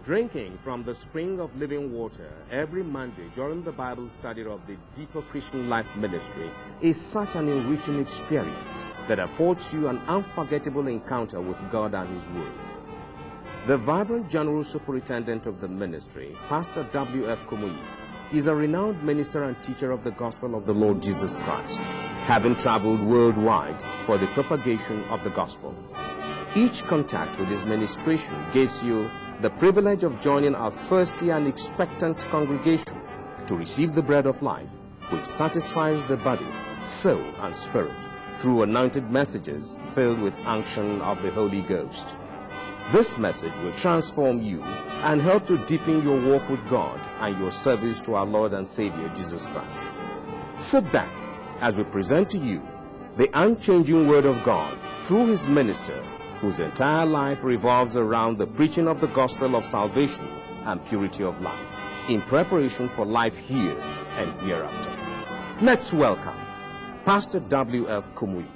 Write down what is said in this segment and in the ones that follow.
Drinking from the spring of living water every Monday during the Bible study of the Deeper Christian Life Ministry is such an enriching experience that affords you an unforgettable encounter with God and His Word. The vibrant General Superintendent of the ministry, Pastor W.F. Kumuyi, is a renowned minister and teacher of the gospel of the Lord Jesus Christ, having traveled worldwide for the propagation of the gospel. Each contact with his ministration gives you the privilege of joining a thirsty and expectant congregation to receive the bread of life, which satisfies the body, soul, and spirit through anointed messages filled with unction of the Holy Ghost. This message will transform you and help to deepen your walk with God and your service to our Lord and Savior Jesus Christ. Sit back as we present to you the unchanging Word of God through His minister, whose entire life revolves around the preaching of the gospel of salvation and purity of life, in preparation for life here and hereafter. Let's welcome Pastor W.F. Kumuyi.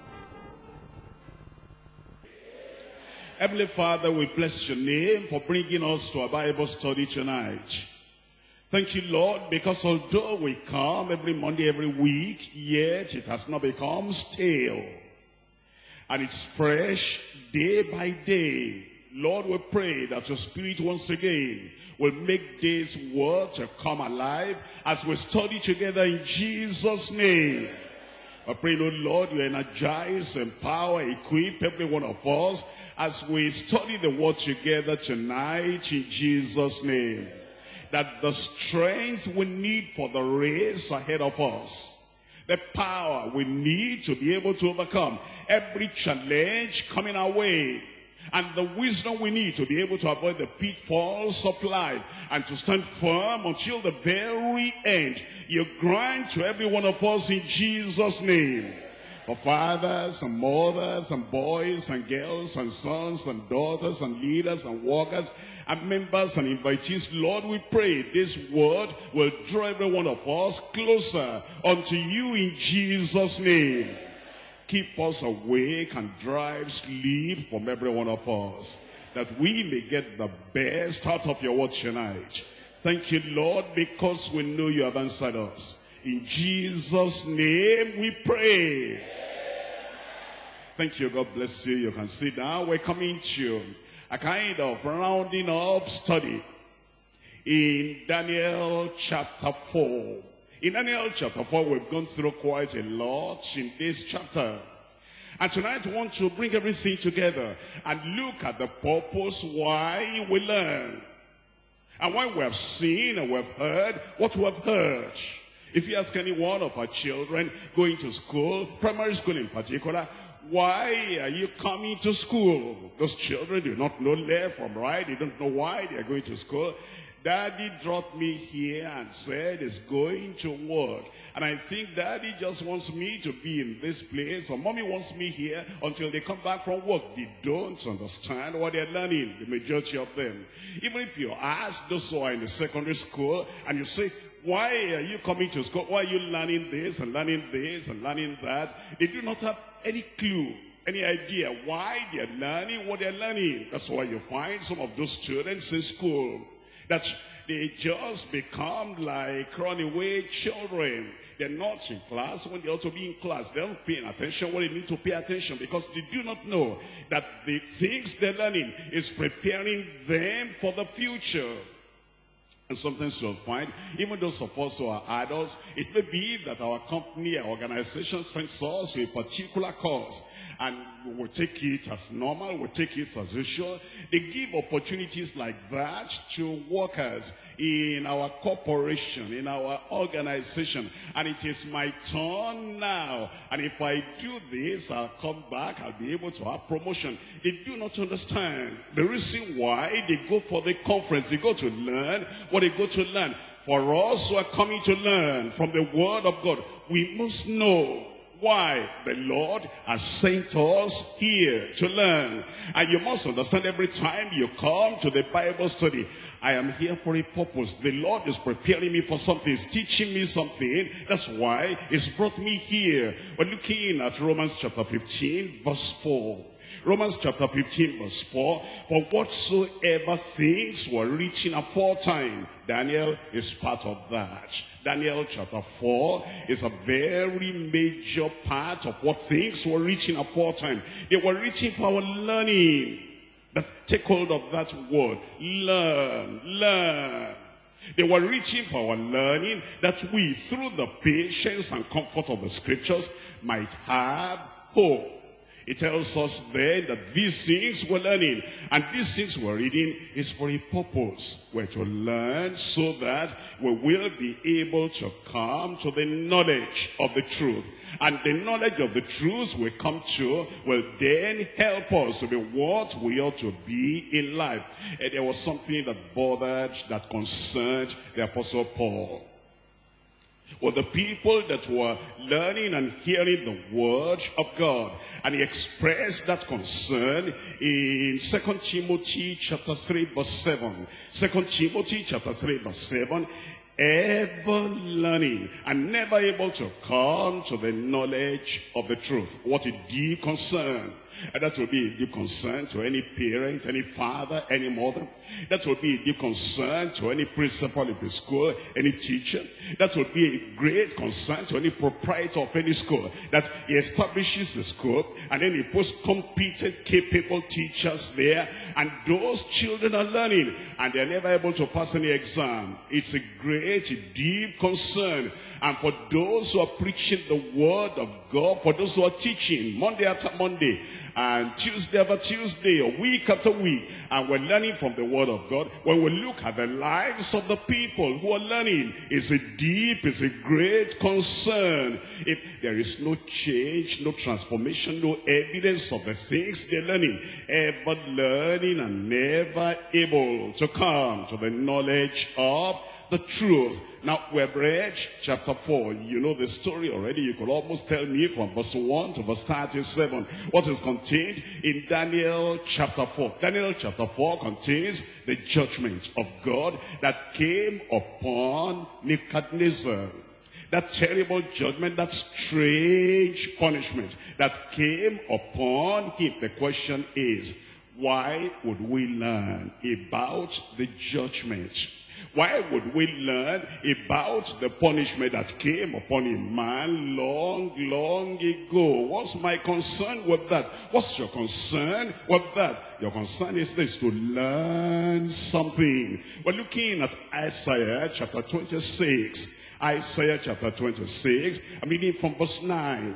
Heavenly Father, we bless your name for bringing us to our Bible study tonight. Thank you, Lord, because although we come every Monday, every week, yet it has not become stale. And it's fresh day by day. Lord, we pray that your Spirit once again will make this word to come alive as we study together in Jesus' name. I pray, Lord, you energize, empower, equip every one of us as we study the word together tonight in Jesus' name. That the strength we need for the race ahead of us, the power we need to be able to overcome every challenge coming our way, and the wisdom we need to be able to avoid the pitfalls of life and to stand firm until the very end, you grant to every one of us in Jesus' name. For fathers and mothers and boys and girls and sons and daughters and leaders and workers and members and invitees, Lord, we pray this word will draw every one of us closer unto you in Jesus' name. Keep us awake and drive sleep from every one of us, that we may get the best out of your word tonight. Thank you, Lord, because we know you have answered us. In Jesus' name we pray. Thank you. God bless you. You can sit down. We're coming to a kind of rounding up study in Daniel chapter 4. In Daniel chapter 4, we've gone through quite a lot in this chapter. And tonight we want to bring everything together and look at the purpose why we learn. And when we have seen and we have heard what we have heard. If you ask any one of our children going to school, primary school in particular, why are you coming to school? Those children do not know left from right. They don't know why they are going to school. Daddy dropped me here and said he's going to work. And I think Daddy just wants me to be in this place, or Mommy wants me here until they come back from work. They don't understand what they're learning, the majority of them. Even if you ask those who are in the secondary school, and you say, why are you coming to school? Why are you learning this and learning this and learning that? They do not have any clue, any idea why they're learning what they're learning. That's why you find some of those students in school that they just become like runaway children. They're not in class when they ought to be in class. They don't pay attention when they need to pay attention, because they do not know that the things they're learning is preparing them for the future. And sometimes you'll find, even those of us who are adults, it may be that our company, our organization sends us to a particular course. And we'll take it as normal, we'll take it as usual. They give opportunities like that to workers in our corporation, in our organization. And it is my turn now. And if I do this, I'll come back, I'll be able to have promotion. They do not understand the reason why they go for the conference. They go to learn what they go to learn. For us who are coming to learn from the Word of God, we must know why the Lord has sent us here to learn. And you must understand, every time you come to the Bible study, I am here for a purpose. The Lord is preparing me for something. He's teaching me something. That's why He's brought me here. We're looking at Romans chapter 15, verse 4. Romans chapter 15 verse 4, for whatsoever things were written aforetime, Daniel is part of that. Daniel chapter 4 is a very major part of what things were written aforetime. They were written for our learning. But take hold of that word, learn, learn. They were written for our learning, that we, through the patience and comfort of the scriptures, might have hope. It tells us then that these things we're learning, and these things we're reading is for a purpose. We're to learn so that we will be able to come to the knowledge of the truth. And the knowledge of the truth we come to will then help us to be what we ought to be in life. And there was something that bothered, that concerned the Apostle Paul. Well, the people that were learning and hearing the word of God. And he expressed that concern in 2 Timothy chapter 3 verse 7. 2 Timothy chapter 3 verse 7. Ever learning and never able to come to the knowledge of the truth. What a deep concern. And that will be a deep concern to any parent, any father, any mother. That will be a deep concern to any principal of the school, any teacher. That will be a great concern to any proprietor of any school. That he establishes the school and then he puts competent, capable teachers there. And those children are learning and they're never able to pass any exam. It's a great, deep concern. And for those who are preaching the word of God, for those who are teaching Monday after Monday, and Tuesday after Tuesday, or week after week, and we're learning from the word of God, when we look at the lives of the people who are learning, it's a great concern. If there is no change, no transformation, no evidence of the things they're learning, ever learning and never able to come to the knowledge of the truth. Now, we've read chapter 4. You know the story already. You could almost tell me from verse 1 to verse 37 what is contained in Daniel chapter 4. Daniel chapter 4 contains the judgment of God that came upon Nebuchadnezzar. That terrible judgment, that strange punishment that came upon him. The question is, why would we learn about the judgment? Why would we learn about the punishment that came upon a man long, long ago? What's my concern with that? What's your concern with that? Your concern is this, to learn something. We're looking at Isaiah chapter 26. Isaiah chapter 26, I'm reading from verse 9.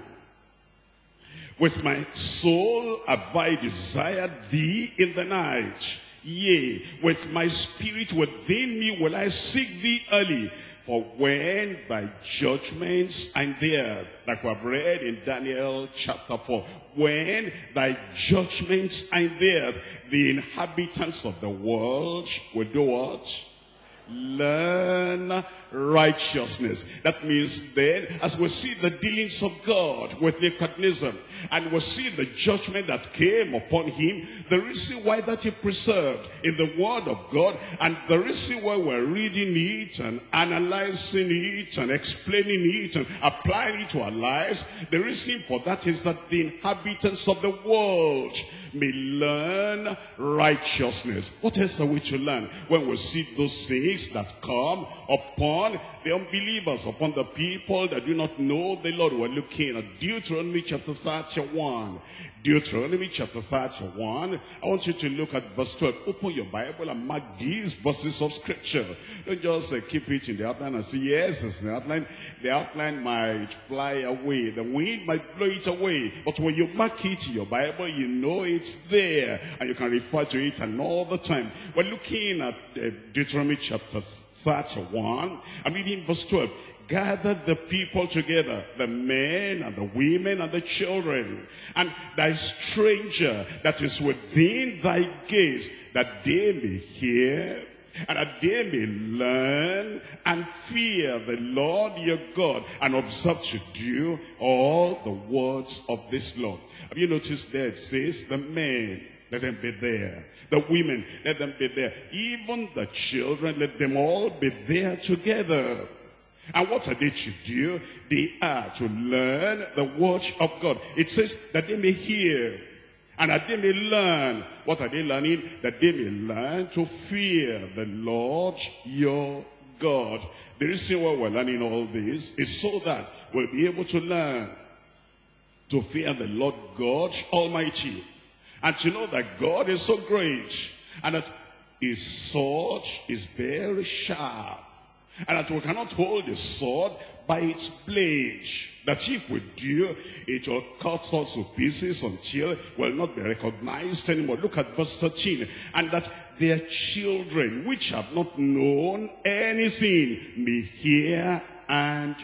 With my soul have I desired thee in the night. Yea, with my spirit within me will I seek thee early. For when thy judgments are there, like we have read in Daniel chapter 4, when thy judgments are there, the inhabitants of the world will do what? Learn righteousness. That means then, as we see the dealings of God with Nebuchadnezzar, and we see the judgment that came upon him, the reason why that he preserved in the word of God, and the reason why we're reading it and analyzing it and explaining it and applying it to our lives, the reason for that is that the inhabitants of the world may learn righteousness. What else are we to learn when we see those things that come upon the unbelievers, upon the people that do not know the Lord? We're looking at Deuteronomy chapter 31. Deuteronomy chapter 31. I want you to look at verse 12. Open your Bible and mark these verses of scripture. Don't just keep it in the outline and say, yes, it's in the outline. The outline might fly away. The wind might blow it away. But when you mark it in your Bible, you know it's there. And you can refer to it and all the time. We're looking at Deuteronomy chapter 31. I'm reading verse 12. Gather the people together, the men and the women and the children, and thy stranger that is within thy gates, that they may hear, and that they may learn and fear the Lord your God, and observe to do all the words of this law. Have you noticed there it says, the men, let them be there. The women, let them be there. Even the children, let them all be there together. And what are they to do? They are to learn the word of God. It says that they may hear. And that they may learn. What are they learning? That they may learn to fear the Lord your God. The reason why we're learning all this is so that we'll be able to learn to fear the Lord God Almighty. And to know that God is so great. And that his sword is very sharp. And that we cannot hold the sword by its blade. That if we do, it will cut us to pieces until will not be recognized anymore. Look at verse 13. And that their children, which have not known anything, may hear and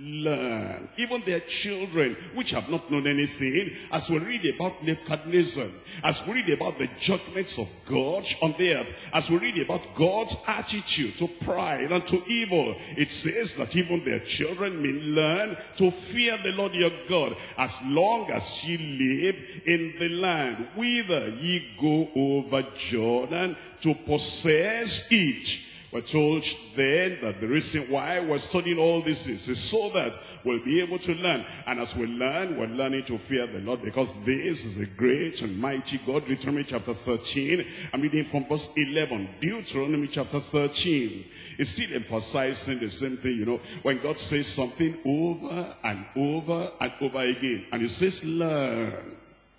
learn. Even their children, which have not known anything, as we read about Nebuchadnezzar, as we read about the judgments of God on the earth, as we read about God's attitude to pride and to evil, it says that even their children may learn to fear the Lord your God, as long as ye live in the land whither ye go over Jordan to possess it. We're told then that the reason why we're studying all this is so that we'll be able to learn. And as we learn, we're learning to fear the Lord, because this is a great and mighty God. Deuteronomy chapter 13, I'm reading from verse 11. Deuteronomy chapter 13 is still emphasizing the same thing, you know. When God says something over and over and over again, and he says, learn.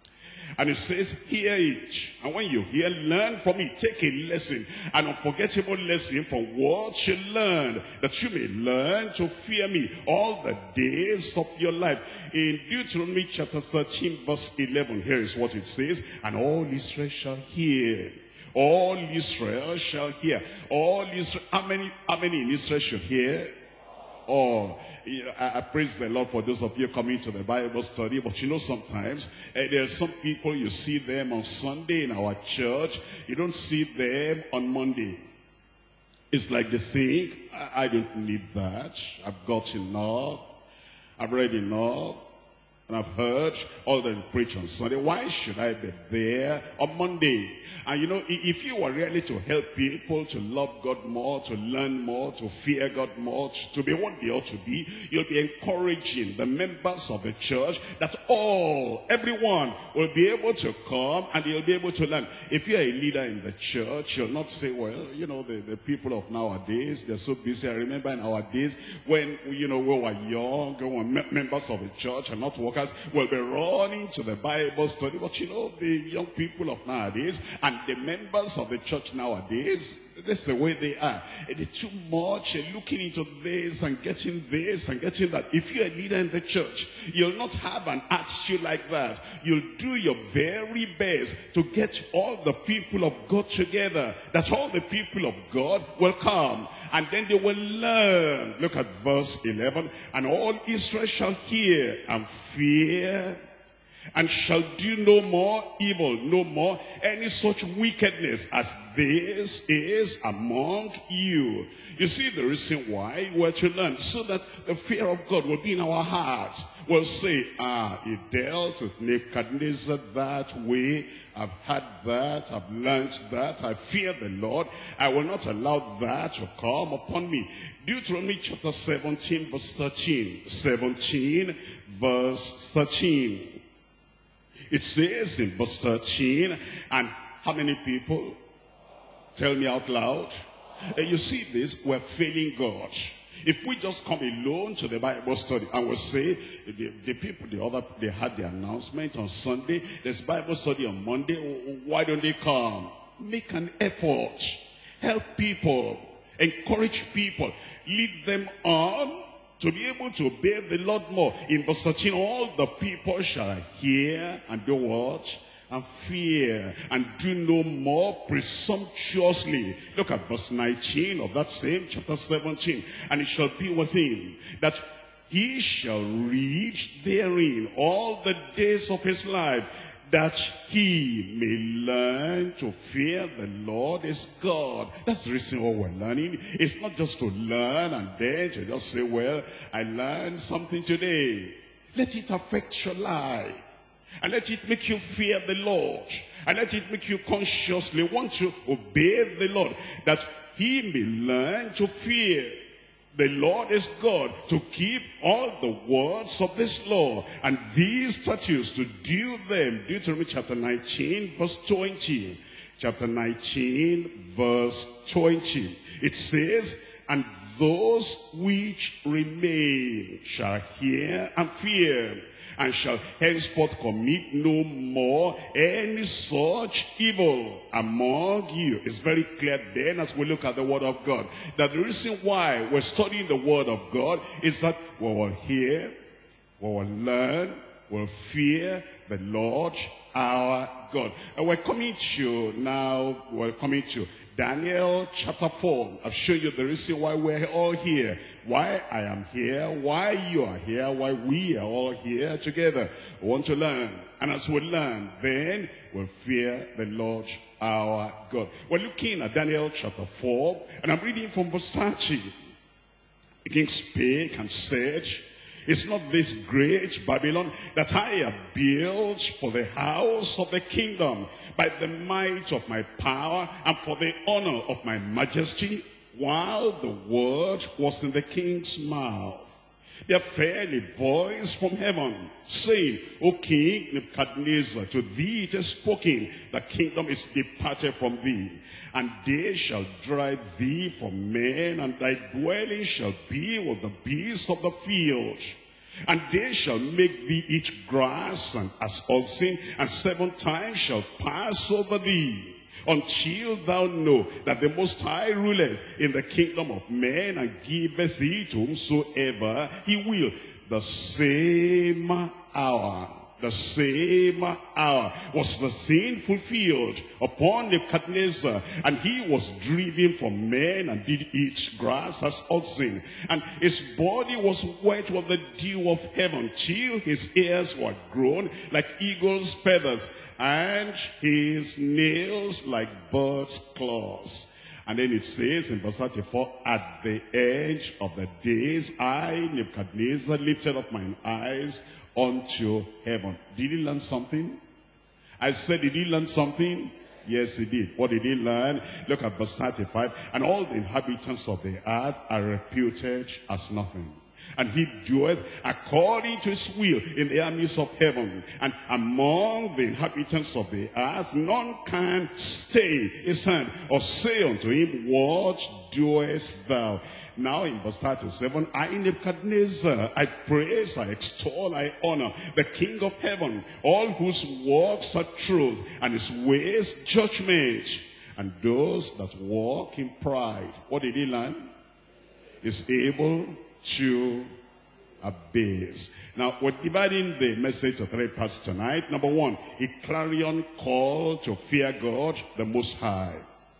And it says, hear it. And when you hear, learn from it. Take a lesson, an unforgettable lesson from what you learned, that you may learn to fear me all the days of your life. In Deuteronomy chapter 13, verse 11, here is what it says. And all Israel shall hear. All Israel shall hear. All Israel. How many in Israel shall hear? All. I praise the Lord for those of you coming to the Bible study, but you know, sometimes there are some people, you see them on Sunday in our church, you don't see them on Monday. It's like they think, I don't need that, I've got enough, I've read enough, and I've heard all that you preach on Sunday. Why should I be there on Monday? And you know, if you were really to help people to love God more, to learn more, to fear God more, to be what they ought to be, you'll be encouraging the members of the church that everyone will be able to come and they'll be able to learn. If you're a leader in the church, you'll not say, well, you know, the people of nowadays, they're so busy. I remember in our days when, you know, we were young, we were members of the church and not workers, we'll be running to the Bible study. But you know, the young people of nowadays and the members of the church nowadays, that's the way they are. They're too much looking into this and getting that. If you're a leader in the church, you'll not have an attitude like that. You'll do your very best to get all the people of God together, that all the people of God will come. And then they will learn. Look at verse 11. And all Israel shall hear and fear, and shall do no more evil, no more any such wickedness as this is among you. You see the reason why we're to learn, so that the fear of God will be in our hearts. We'll say, he dealt with Nebuchadnezzar that way. I've had that, I've learned that, I fear the Lord. I will not allow that to come upon me. Deuteronomy chapter 17, verse 13. 17, verse 13. It says in verse 13, and how many people? Tell me out loud. You see this, we're failing God. If we just come alone to the Bible study and we'll say, the people, they had the announcement on Sunday, there's Bible study on Monday, why don't they come? Make an effort. Help people. Encourage people. Lead them on to be able to obey the Lord more. In verse 13, all the people shall hear and do what? And fear, and do no more presumptuously. Look at verse 19 of that same chapter 17. And it shall be with him that he shall read therein all the days of his life, that he may learn to fear the Lord his God. That's the reason why we're learning. It's not just to learn and then to just say, well, I learned something today. Let it affect your life. And let it make you fear the Lord. And let it make you consciously want to obey the Lord, that he may learn to fear The Lord is God to keep all the words of this law and these statutes to do them. Deuteronomy chapter 19 verse 20. Chapter 19 verse 20. It says, and those which remain shall hear and fear, and shall henceforth commit no more any such evil among you. It's very clear then as we look at the word of God, that the reason why we're studying the word of God is that we will hear, we will learn, we'll fear the Lord our God. And we're coming to Daniel chapter 4. I've shown you the reason why we're all here. Why I am here, why you are here, why we are all here together. We want to learn. And as we learn, then we'll fear the Lord our God. We're looking at Daniel chapter 4, and I'm reading from verse 30. The king spake and said, is not this great Babylon that I have built for the house of the kingdom by the might of my power and for the honor of my majesty? While the word was in the king's mouth, there fell a voice from heaven, saying, O King Nebuchadnezzar, to thee it is spoken, the kingdom is departed from thee, and they shall drive thee from men, and thy dwelling shall be with the beasts of the field. And they shall make thee eat grass and as oxen, and 7 times shall pass over thee, until thou know that the Most High ruleth in the kingdom of men, and giveth thee to whomsoever he will. The same hour was the thing fulfilled upon Nebuchadnezzar, and he was driven from men and did eat grass as oxen, and his body was wet with the dew of heaven, till his ears were grown like eagle's feathers, and his nails like birds' claws. And then it says in verse 34, at the end of the days, I, Nebuchadnezzar, lifted up mine eyes unto heaven. Did he learn something? I said, did he learn something? Yes, he did. What did he learn? Look at verse 35. And all the inhabitants of the earth are reputed as nothing, and he doeth according to his will in the armies of heaven. And among the inhabitants of the earth none can stay his hand, or say unto him, what doest thou? Now in verse 37, I, Nebuchadnezzar, I praise, I extol, I honor the King of heaven, all whose works are truth, and his ways judgment. And those that walk in pride, what did he learn? Is able to abase. Now, we're dividing the message to 3 parts tonight. Number 1, a clarion call to fear God the Most High.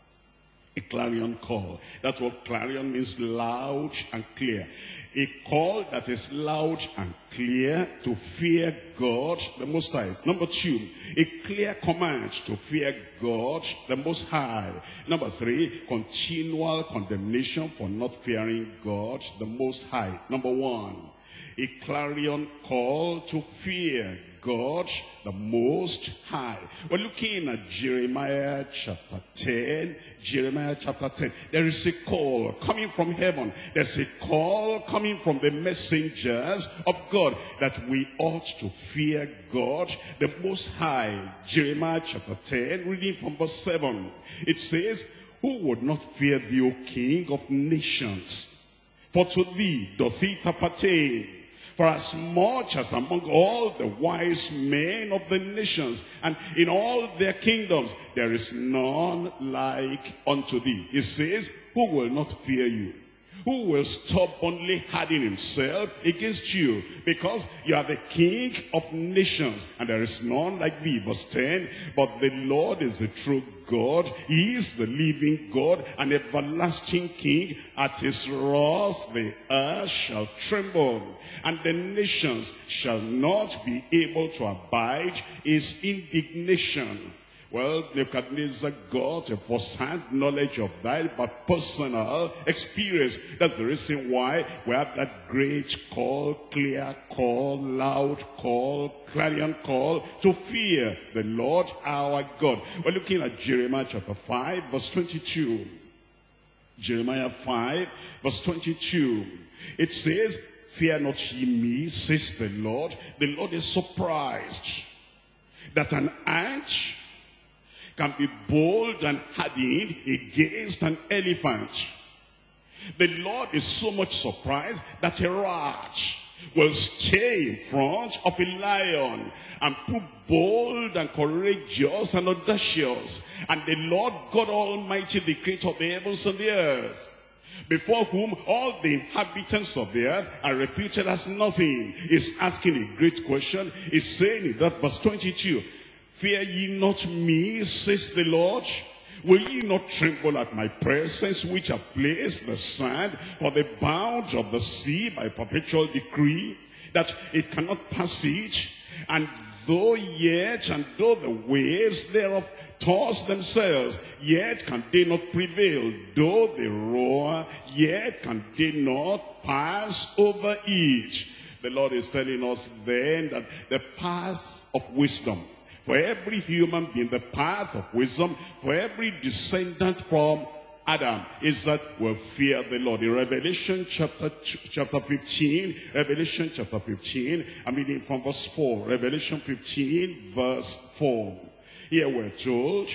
A clarion call. That's what clarion means, loud and clear. A call that is loud and clear to fear God the Most High. Number 2, a clear command to fear God the Most High. Number 3, continual condemnation for not fearing God the Most High. Number 1, a clarion call to fear God the Most High. We're looking at Jeremiah chapter 10. Jeremiah chapter 10. There is a call coming from heaven. There's a call coming from the messengers of God that we ought to fear God the Most High. Jeremiah chapter 10, reading from verse 7. It says, who would not fear thee, O King of nations? For to thee doth it appertain. For as much as among all the wise men of the nations and in all their kingdoms, there is none like unto thee. It says, who will not fear you? Who will stubbornly harden himself against you? Because you are the King of nations, and there is none like thee. Verse 10, but the Lord is the true God. He is the living God, an everlasting King. At his wrath the earth shall tremble, and the nations shall not be able to abide his indignation. Well, Nebuchadnezzar got a first-hand knowledge of that, but personal experience. That's the reason why we have that great call, clear call, loud call, clarion call to fear the Lord our God. We're looking at Jeremiah chapter 5, verse 22. Jeremiah 5, verse 22. It says, fear not ye me, says the Lord. The Lord is surprised that an ant can be bold and hardened against an elephant. The Lord is so much surprised that a rat will stay in front of a lion and prove bold and courageous and audacious. And the Lord God Almighty, the creator of the heavens and the earth, before whom all the inhabitants of the earth are reputed as nothing, is asking a great question. He's saying in that verse 22, fear ye not me, says the Lord. Will ye not tremble at my presence, which have placed the sand for the bound of the sea by perpetual decree, that it cannot pass it? And though the waves thereof toss themselves, yet can they not prevail. Though they roar, yet can they not pass over it. The Lord is telling us then that the path of wisdom, for every human being, the path of wisdom, for every descendant from Adam, is that we'll fear the Lord. In Revelation chapter 15, Revelation chapter 15, I'm reading from verse 4. Revelation 15, verse 4. Here we're told,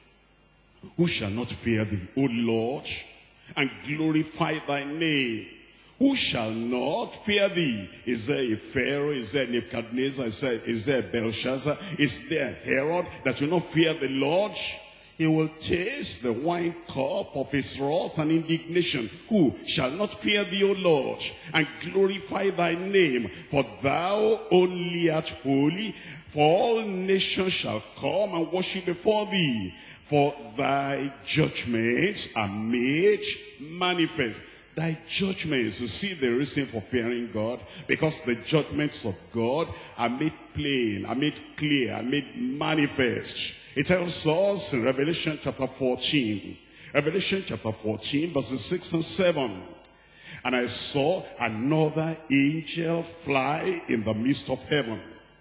who shall not fear thee, O Lord, and glorify thy name? Who shall not fear thee? Is there a Pharaoh? Is there Nebuchadnezzar? Is there Belshazzar? Is there Herod that will not fear the Lord? He will taste the wine cup of his wrath and indignation. Who shall not fear thee, O Lord, and glorify thy name? For thou only art holy, for all nations shall come and worship before thee. For thy judgments are made manifest. Thy judgments, you see the reason for fearing God, because the judgments of God are made plain, are made clear, are made manifest. It tells us in Revelation chapter 14, Revelation chapter 14, verses 6 and 7. And I saw another angel fly in the midst of heaven,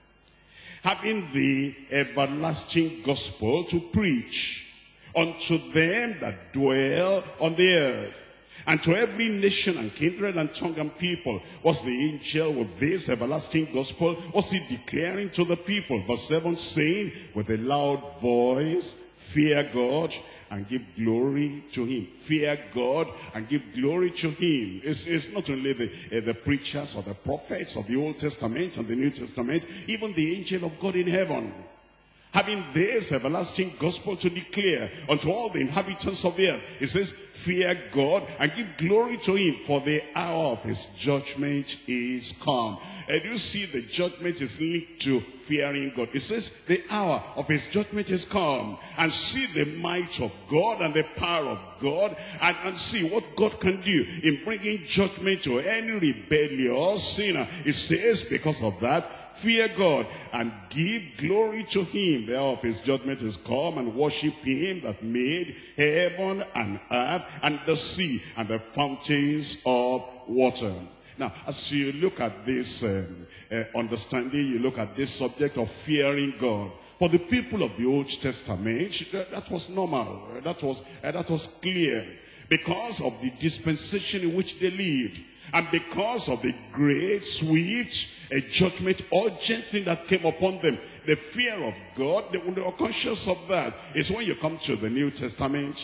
having the everlasting gospel to preach unto them that dwell on the earth, and to every nation and kindred and tongue and people. Was the angel with this everlasting gospel? Was he declaring to the people? Verse 7 saying with a loud voice, fear God and give glory to him. Fear God and give glory to him. It's not only the preachers or the prophets of the Old Testament and the New Testament, even the angel of God in heaven, having this everlasting gospel to declare unto all the inhabitants of the earth. It says, fear God and give glory to him, for the hour of his judgment is come. And you see the judgment is linked to fearing God. It says the hour of his judgment is come. And see the might of God and the power of God, and see what God can do in bringing judgment to any rebellious sinner. It says because of that, fear God and give glory to him. The hour of his judgment is come, and worship him that made heaven and earth and the sea and the fountains of water. Now, as you look at this understanding, you look at this subject of fearing God. For the people of the Old Testament, that was normal. That was clear, because of the dispensation in which they lived. And because of the great, sweet judgment, urgent thing that came upon them, the fear of God, they were conscious of that. It's when you come to the New Testament,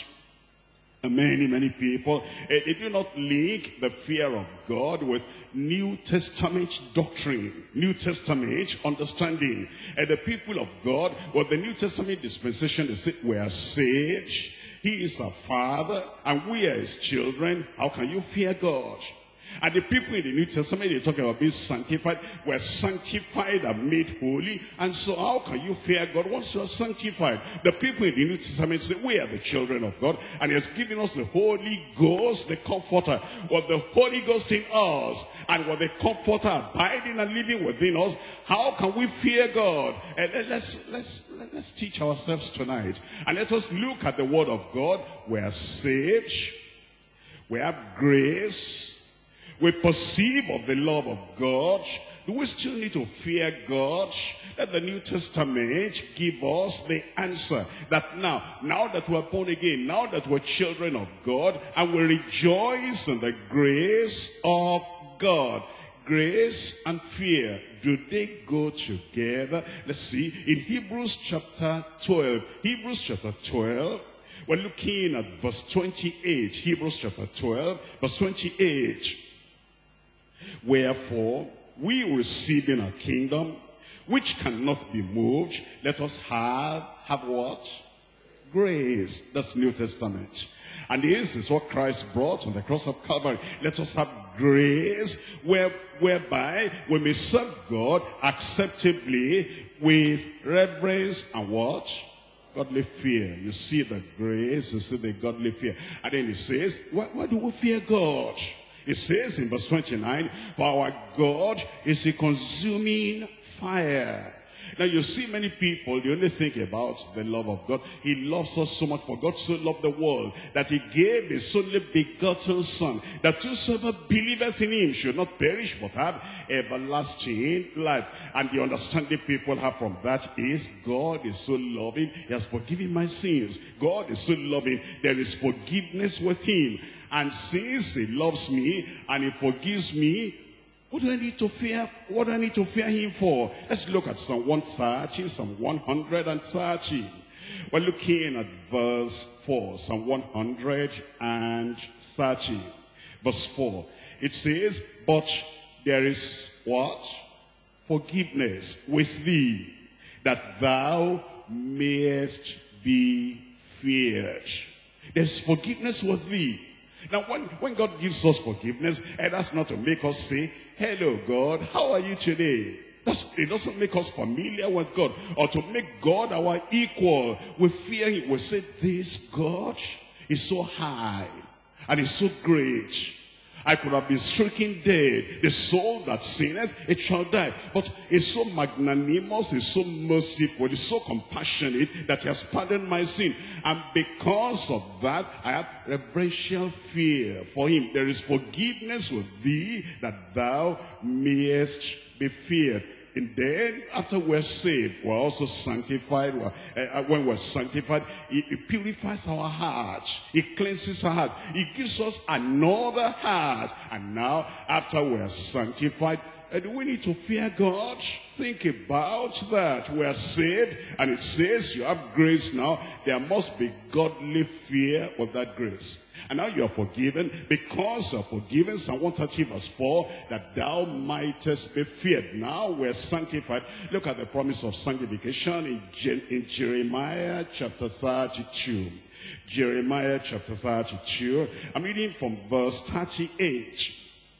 many people, they do not link the fear of God with New Testament doctrine, New Testament understanding. And the people of God, with the New Testament dispensation, they say, we are saved, he is our Father, and we are his children. How can you fear God? And the people in the New Testament, they talk about being sanctified. We're sanctified and made holy. And so how can you fear God once you are sanctified? The people in the New Testament say, we are the children of God. And he has given us the Holy Ghost, the Comforter. With the Holy Ghost in us, and with the Comforter abiding and living within us, how can we fear God? And let's teach ourselves tonight. And let us look at the Word of God. We are saved. We have grace. We perceive of the love of God. Do we still need to fear God? Let the New Testament give us the answer. That now that we're born again, now that we're children of God, and we rejoice in the grace of God. Grace and fear, do they go together? Let's see, in Hebrews chapter 12. Hebrews chapter 12, we're looking at verse 28. Hebrews chapter 12, verse 28. Wherefore, we receiving a kingdom which cannot be moved, let us have what? Grace. That's New Testament. And this is what Christ brought on the cross of Calvary. Let us have grace whereby we may serve God acceptably with reverence and what? Godly fear. You see the grace, you see the godly fear. And then he says, why do we fear God? It says in verse 29, for our God is a consuming fire. Now you see many people, they only think about the love of God. He loves us so much, for God so loved the world, that he gave his only begotten Son, that whosoever believeth in him should not perish, but have everlasting life. And the understanding people have from that is, God is so loving, he has forgiven my sins. God is so loving, there is forgiveness with him. And since he loves me and he forgives me, what do I need to fear? What do I need to fear him for? Let's look at Psalm 130, Psalm 130. We're looking at verse 4, Psalm 130, verse 4. It says, but there is what? Forgiveness with thee, that thou mayest be feared. There's forgiveness with thee. Now, when God gives us forgiveness, that's not to make us say, hello, God, how are you today? It doesn't make us familiar with God, or to make God our equal. We fear him. We say, this God is so high, and is so great. I could have been stricken dead. The soul that sinneth, it shall die. But it's so magnanimous, it's so merciful, it's so compassionate that he has pardoned my sin. And because of that, I have reverential fear for him. There is forgiveness with thee, that thou mayest be feared. And then, after we're saved, we're also sanctified. When we're sanctified, it purifies our heart. It cleanses our heart. It gives us another heart. And now, after we're sanctified, do we need to fear God? Think about that. We're saved, and it says you have grace now. There must be godly fear of that grace. And now you are forgiven. Because you are forgiven, Psalm 130 verse 4, that thou mightest be feared. Now we're sanctified. Look at the promise of sanctification in Jeremiah chapter 32. Jeremiah chapter 32. I'm reading from verse 38.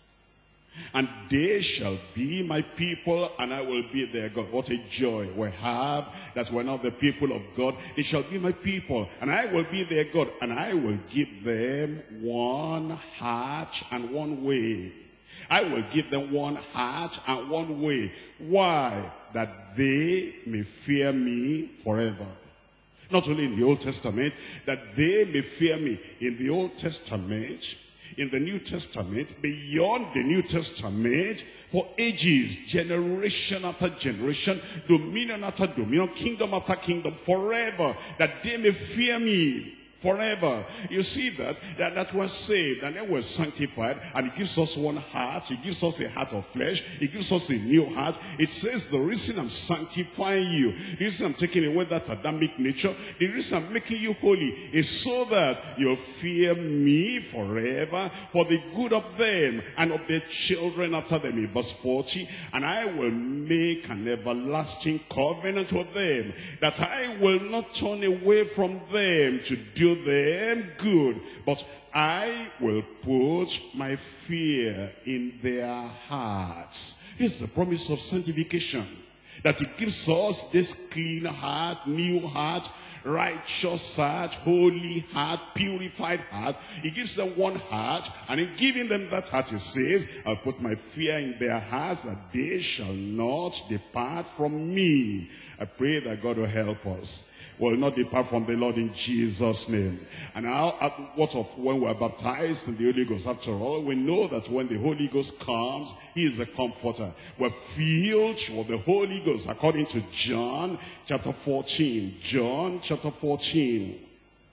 And they shall be my people, and I will be their God. What a joy we have that we're not the people of God. They shall be my people, and I will be their God, and I will give them one heart and one way. I will give them one heart and one way. Why? That they may fear me forever. Not only in the Old Testament, that they may fear me. In the Old Testament, in the New Testament, beyond the New Testament, for ages, generation after generation, dominion after dominion, kingdom after kingdom, forever, that they may fear me forever. You see that we're saved, and then we're sanctified, and it gives us one heart. It gives us a heart of flesh. It gives us a new heart. It says the reason I'm sanctifying you, the reason I'm taking away that Adamic nature, the reason I'm making you holy is so that you'll fear me forever, for the good of them and of their children after them. In verse 40, and I will make an everlasting covenant with them, that I will not turn away from them to do them good, but I will put my fear in their hearts. Here's the promise of sanctification, that it gives us this clean heart, new heart, righteous heart, holy heart, purified heart. He gives them one heart, and in giving them that heart, he says, I'll put my fear in their hearts, that they shall not depart from me. I pray that God will help us. will not depart from the Lord in Jesus' name. And now, what of when we are baptized in the Holy Ghost? After all, we know that when the Holy Ghost comes, he is the comforter. We're filled with the Holy Ghost according to John chapter 14. John chapter 14.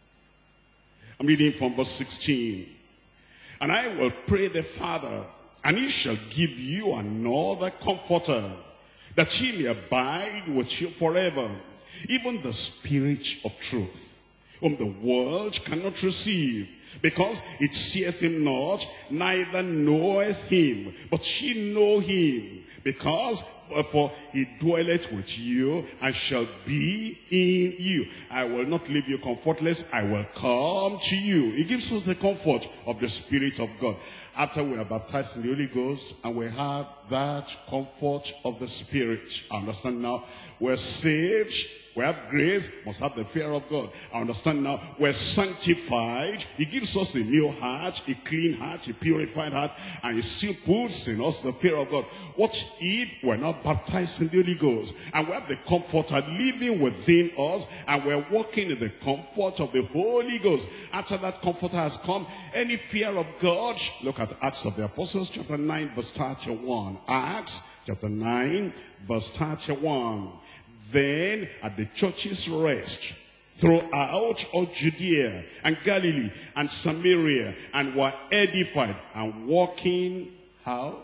I'm reading from verse 16. And I will pray the Father, and he shall give you another comforter, that he may abide with you forever, even the Spirit of truth, whom the world cannot receive, because it seeth him not, neither knoweth him, but ye know him, because for he dwelleth with you and shall be in you. I will not leave you comfortless, I will come to you. He gives us the comfort of the Spirit of God. After we are baptized in the Holy Ghost and we have that comfort of the Spirit. I understand now, we're saved, we have grace, must have the fear of God. I understand now, we're sanctified. He gives us a new heart, a clean heart, a purified heart, and he still puts in us the fear of God. What if we're not baptized in the Holy Ghost, and we have the Comforter living within us, and we're walking in the comfort of the Holy Ghost? After that Comforter has come, any fear of God, look at Acts of the Apostles, chapter 9, verse 31. Acts, chapter 9, verse 31. Then at the church's rest throughout all Judea and Galilee and Samaria, and were edified and walking, how?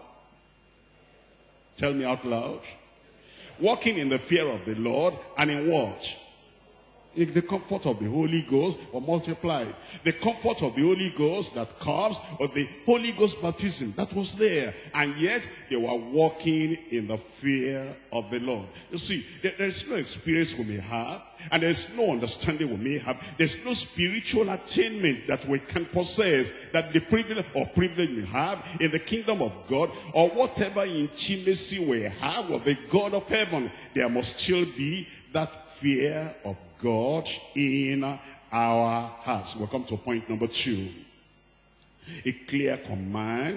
Tell me out loud. Walking in the fear of the Lord, and in what? In the comfort of the Holy Ghost or multiplied. The comfort of the Holy Ghost that comes, or the Holy Ghost baptism that was there. And yet they were walking in the fear of the Lord. You see, there's no experience we may have, and there's no understanding we may have. There's no spiritual attainment that we can possess, that the privilege we have in the kingdom of God, or whatever intimacy we have with the God of heaven. There must still be that fear of God in our hearts. We'll come to point number 2. A clear command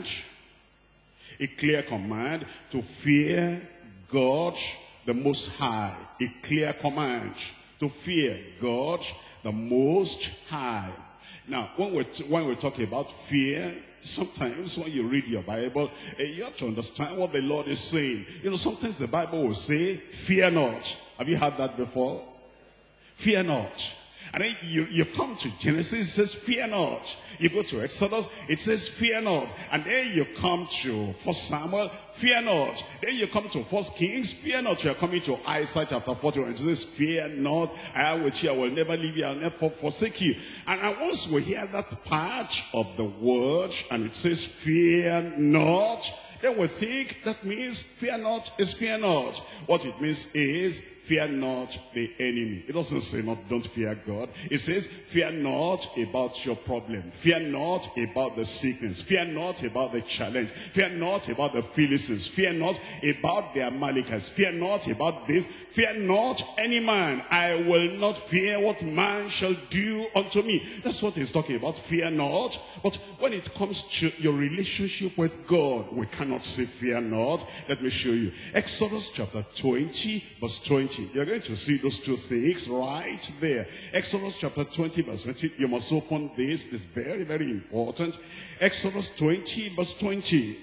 to fear God the Most High. A clear command to fear God the Most High. Now, when we're talking about fear, sometimes when you read your Bible, you have to understand what the Lord is saying. You know, sometimes the Bible will say, fear not. Have you heard that before? Fear not. And then you come to Genesis, it says, fear not. You go to Exodus, it says, fear not. And then you come to 1 Samuel, fear not. Then you come to 1 Kings, fear not. You're coming to Isaiah chapter 41, it says, fear not. I am with you, I will never leave you, I will never forsake you. And once we hear that part of the word, and it says, fear not, then we think that means fear not is fear not. What it means is, fear not the enemy. It doesn't say don't fear God. It says, fear not about your problem. Fear not about the sickness. Fear not about the challenge. Fear not about the Philistines. Fear not about the Amalekites. Fear not about this. Fear not any man. I will not fear what man shall do unto me. That's what he's talking about. Fear not. But when it comes to your relationship with God, we cannot say fear not. Let me show you. Exodus chapter 20, verse 20. You're going to see those two things right there. Exodus chapter 20, verse 20. You must open this. It's very, very important. Exodus 20, verse 20.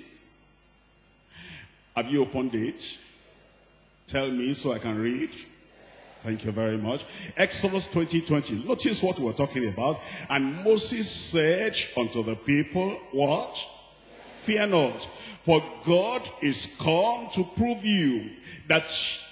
Have you opened it? Tell me so I can read. Thank you very much. Exodus 20:20. Notice what we're talking about. And Moses said unto the people, what? Fear not, for God is come to prove you that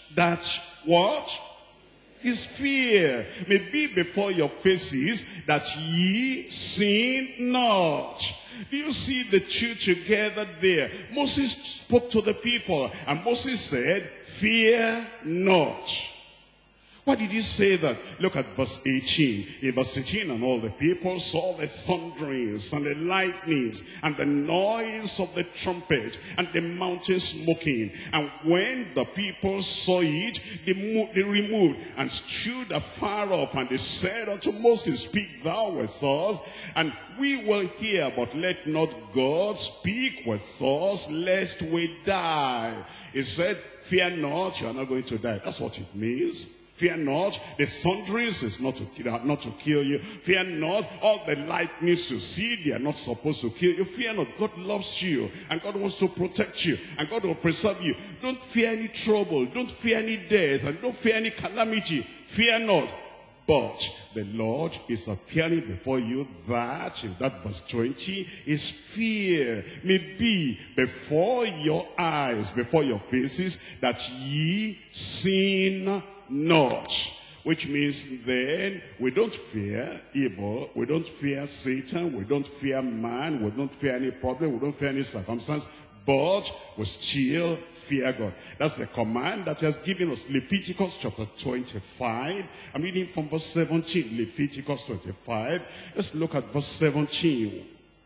what? His fear may be before your faces, that ye sin not. Do you see the two together there? Moses spoke to the people, and Moses said, fear not. Why did he say that? Look at verse 18. In verse 18, and all the people saw the thunderings and the lightnings and the noise of the trumpet and the mountain smoking. And when the people saw it, they removed and stood afar off. And they said unto Moses, speak thou with us, and we will hear, but let not God speak with us, lest we die. He said, fear not, you are not going to die. That's what it means. Fear not, the thunderings is not to kill you. Fear not, all the lightnings you see, they are not supposed to kill you. Fear not, God loves you, and God wants to protect you, and God will preserve you. Don't fear any trouble, don't fear any death, and don't fear any calamity. Fear not. But the Lord is appearing before you, that, in that verse 20, is fear may be before your eyes, before your faces, that ye sin not. Which means then, we don't fear evil, we don't fear Satan, we don't fear man, we don't fear any problem, we don't fear any circumstance, but we still fear God. That's the command that he has given us. Leviticus chapter 25. I'm reading from verse 17. Leviticus 25. Let's look at verse 17.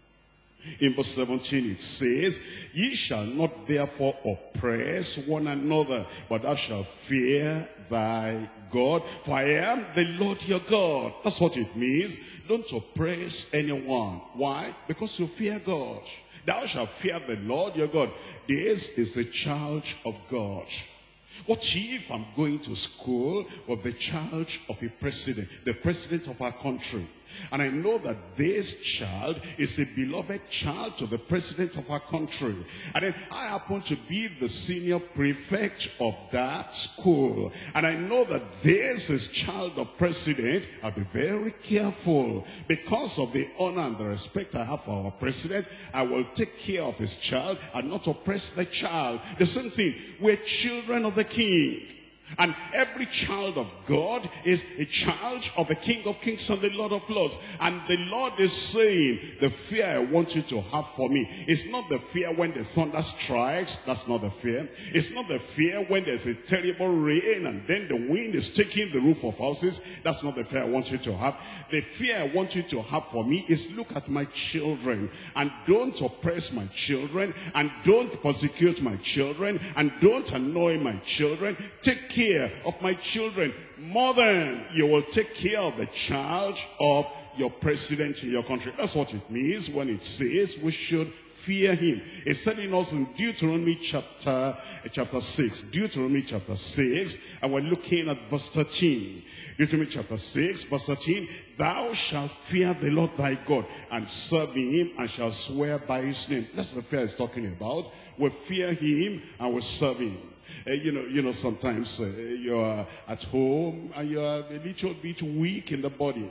In verse 17 it says, ye shall not therefore oppress one another, but thou shalt fear thy God, for I am the Lord your God. That's what it means. Don't oppress anyone. Why? Because you fear God. Thou shalt fear the Lord your God. This is the charge of God. What if I'm going to school with the charge of a president, the president of our country? And I know that this child is a beloved child to the president of our country. And then I happen to be the senior prefect of that school. And I know that this is child of president. I'll be very careful. Because of the honor and the respect I have for our president, I will take care of his child and not oppress the child. The same thing, we're children of the king. And every child of God is a child of the King of Kings and the Lord of Lords. And the Lord is saying, the fear I want you to have for me is not the fear when the thunder strikes. That's not the fear. It's not the fear when there's a terrible rain and then the wind is taking the roof of houses. That's not the fear I want you to have. The fear I want you to have for me is look at my children and don't oppress my children and don't persecute my children and don't annoy my children. Take care of my children more than you will take care of the child of your president in your country. That's what it means when it says we should fear him. It's telling us in Deuteronomy chapter 6. Deuteronomy chapter 6, and we're looking at verse 13. Deuteronomy chapter 6, verse 13. Thou shalt fear the Lord thy God, and serve him, and shalt swear by his name. That's the fear he's talking about. We fear him, and we serve him. You know, sometimes you're at home and you're a little bit weak in the body.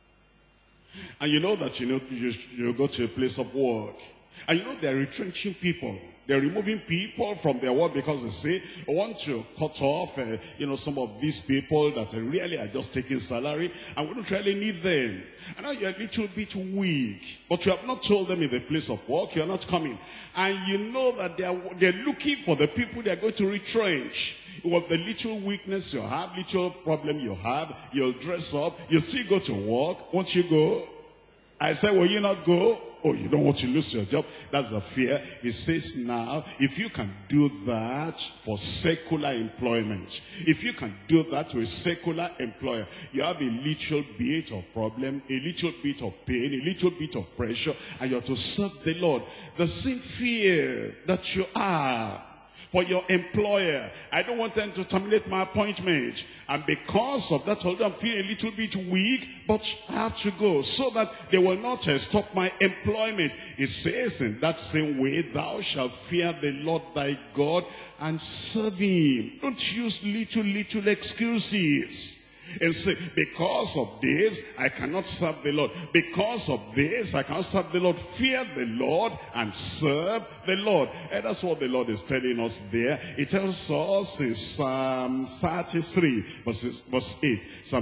And you know that, you go to a place of work. And you know they're retrenching people. They're removing people from their work because they say, I want to cut off, some of these people that really are just taking salary, and we don't really need them. And now you're a little bit weak, but you have not told them in the place of work, you're not coming. And you know that they're looking for the people they're going to retrench. With the little weakness you have, little problem you have, you'll dress up, you still go to work. Won't you go? I said, will you not go? Oh, you don't want to lose your job. That's the fear. He says now, if you can do that for secular employment, if you can do that to a secular employer, you have a little bit of problem, a little bit of pain, a little bit of pressure, and you have to serve the Lord. The same fear that you are for your employer. I don't want them to terminate my appointment. And because of that, although I'm feeling a little bit weak, but I have to go so that they will not stop my employment. It says in that same way, thou shalt fear the Lord thy God and serve him. Don't use little excuses. And say, because of this, I cannot serve the Lord. Because of this, I cannot serve the Lord. Fear the Lord and serve the Lord. And that's what the Lord is telling us there. It tells us in Psalm 33, verse 8. Psalm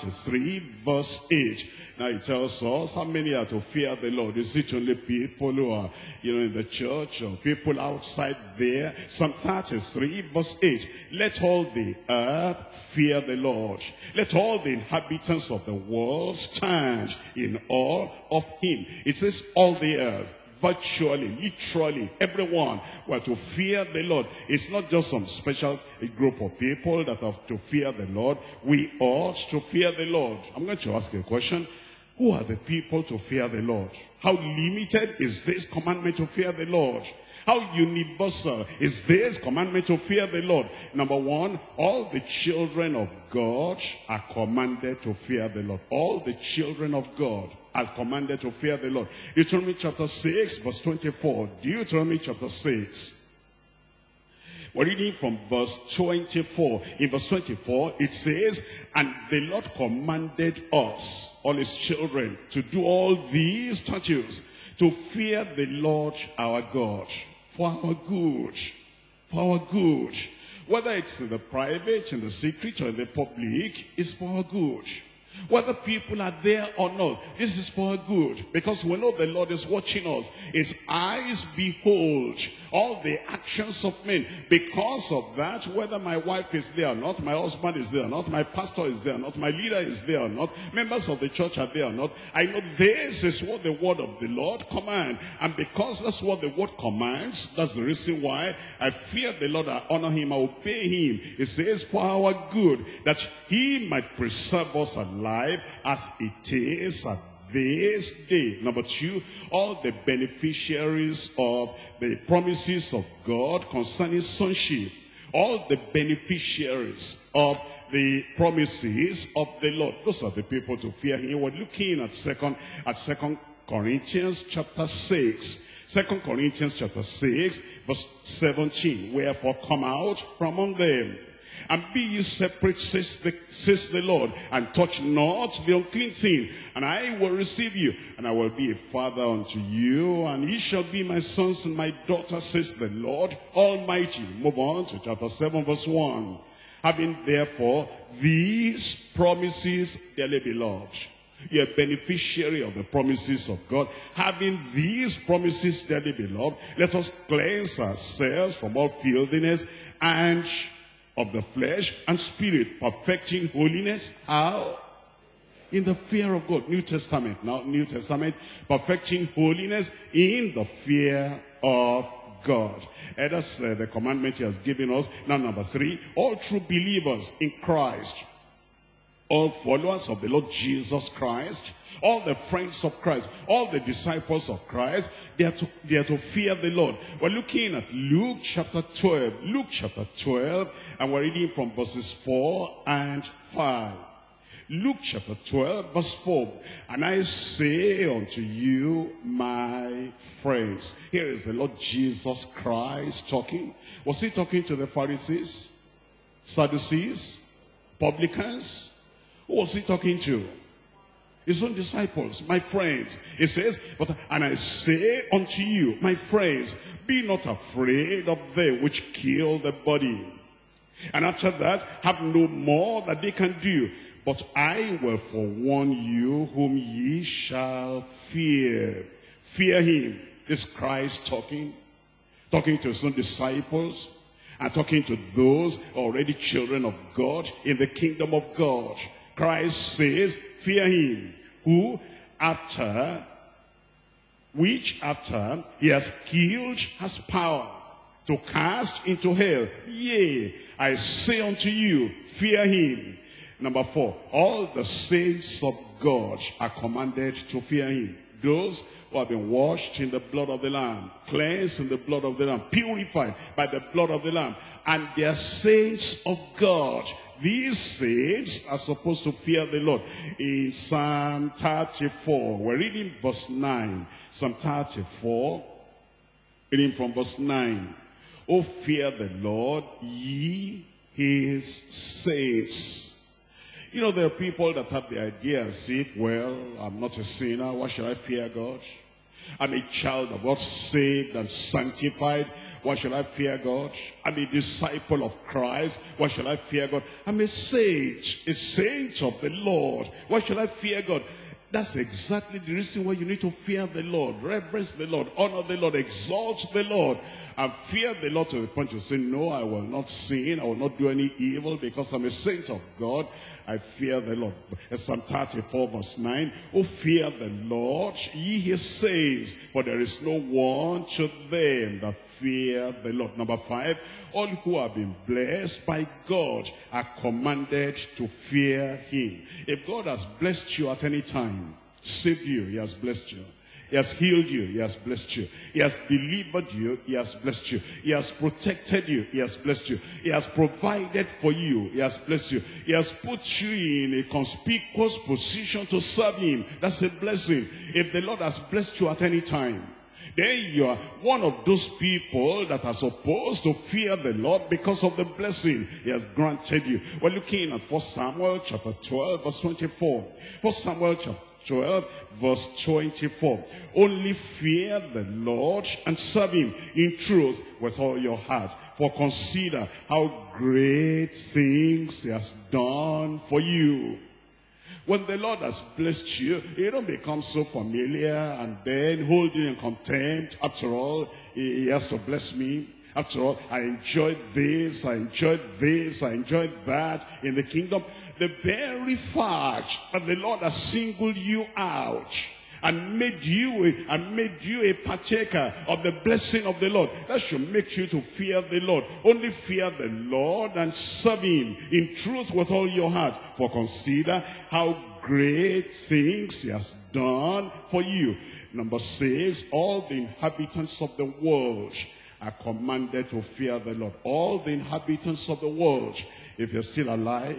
33, verse 8. Now it tells us how many are to fear the Lord. Is it only people who are, in the church, or people outside there? Psalm 33, verse 8. Let all the earth fear the Lord. Let all the inhabitants of the world stand in awe of him. It says all the earth. Virtually, literally, everyone were to fear the Lord. It's not just some special group of people that have to fear the Lord. We ought to fear the Lord. I'm going to ask you a question. Who are the people to fear the Lord? How limited is this commandment to fear the Lord? How universal is this commandment to fear the Lord? Number one, all the children of God are commanded to fear the Lord. All the children of God are commanded to fear the Lord. Deuteronomy chapter 6, verse 24. Deuteronomy chapter 6. We're reading from verse 24. In verse 24, it says, and the Lord commanded us, all his children, to do all these statutes, to fear the Lord our God, for our good, for our good. Whether it's in the private, in the secret, or in the public, it's for our good. Whether people are there or not, this is for our good. Because we know the Lord is watching us. His eyes behold all the actions of men. Because of that, whether my wife is there or not, my husband is there or not, my pastor is there or not, my leader is there or not, members of the church are there or not, I know this is what the word of the Lord commands. And because that's what the word commands, that's the reason why I fear the Lord, I honor him, I obey him. It says for our good, that he might preserve us alive as it is at this day. Number two, all the beneficiaries of the promises of God concerning sonship, all the beneficiaries of the promises of the Lord, those are the people to fear him. We're looking at second Corinthians chapter 6. 2 Corinthians chapter 6, verse 17. Wherefore come out from among them, and be ye separate, says the Lord, and touch not the unclean thing, and I will receive you, and I will be a father unto you, and ye shall be my sons and my daughters, says the Lord Almighty. Move on to chapter 7, verse 1. Having therefore these promises, dearly beloved, you're a beneficiary of the promises of God. Having these promises, dearly beloved, let us cleanse ourselves from all filthiness and of the flesh and spirit, perfecting holiness. How? In the fear of God. New Testament. Now, New Testament. Perfecting holiness in the fear of God. And that's the commandment he has given us. Now, number 3. All true believers in Christ, all followers of the Lord Jesus Christ, all the friends of Christ, all the disciples of Christ, they are to fear the Lord. We're looking at Luke chapter 12. Luke chapter 12, and we're reading from verses 4 and 5. Luke chapter 12, verse 4. And I say unto you, my friends. Here is the Lord Jesus Christ talking. Was he talking to the Pharisees, Sadducees, publicans? Who was he talking to? His own disciples, my friends. He says, and I say unto you, my friends, be not afraid of them which kill the body. And after that, have no more that they can do. But I will forewarn you whom ye shall fear. Fear him. This Christ talking to his own disciples, and talking to those already children of God in the kingdom of God. Christ says, fear him, which after he has killed has power to cast into hell. Yea, I say unto you, fear him. Number 4, all the saints of God are commanded to fear him. Those who have been washed in the blood of the Lamb, cleansed in the blood of the Lamb, purified by the blood of the Lamb, and they are saints of God. These saints are supposed to fear the Lord. In Psalm 34, we're reading verse 9. Psalm 34, reading from verse 9. Oh, fear the Lord, ye his saints. You know, there are people that have the idea as if, well, I'm not a sinner, why should I fear God? I'm a child of God, saved and sanctified. Why should I fear God? I'm a disciple of Christ. Why should I fear God? I'm a saint of the Lord. Why should I fear God? That's exactly the reason why you need to fear the Lord, reverence the Lord, honor the Lord, exalt the Lord, and fear the Lord to the point to say, no, I will not sin, I will not do any evil because I'm a saint of God. I fear the Lord. Psalm 34 verse 9. Oh, fear the Lord, ye his saints, for there is no want to them that fear the Lord. Number 5, all who have been blessed by God are commanded to fear him. If God has blessed you at any time, saved you, he has blessed you. He has healed you. He has blessed you. He has delivered you. He has blessed you. He has protected you. He has blessed you. He has provided for you. He has blessed you. He has put you in a conspicuous position to serve him. That's a blessing. If the Lord has blessed you at any time, then you are one of those people that are supposed to fear the Lord because of the blessing he has granted you. We're looking at 1 Samuel chapter 12, verse 24. 1 Samuel chapter 12, verse 24. Only fear the Lord and serve him in truth with all your heart. For consider how great things he has done for you. When the Lord has blessed you, you don't become so familiar and then hold you in contempt. After all, he has to bless me. After all, I enjoyed this, I enjoyed this, I enjoyed that in the kingdom. The very fact that the Lord has singled you out and made you a partaker of the blessing of the Lord, that should make you to fear the Lord. Only fear the Lord and serve him in truth with all your heart. For consider how great things he has done for you. Number 6, all the inhabitants of the world are commanded to fear the Lord. All the inhabitants of the world. If you're still alive,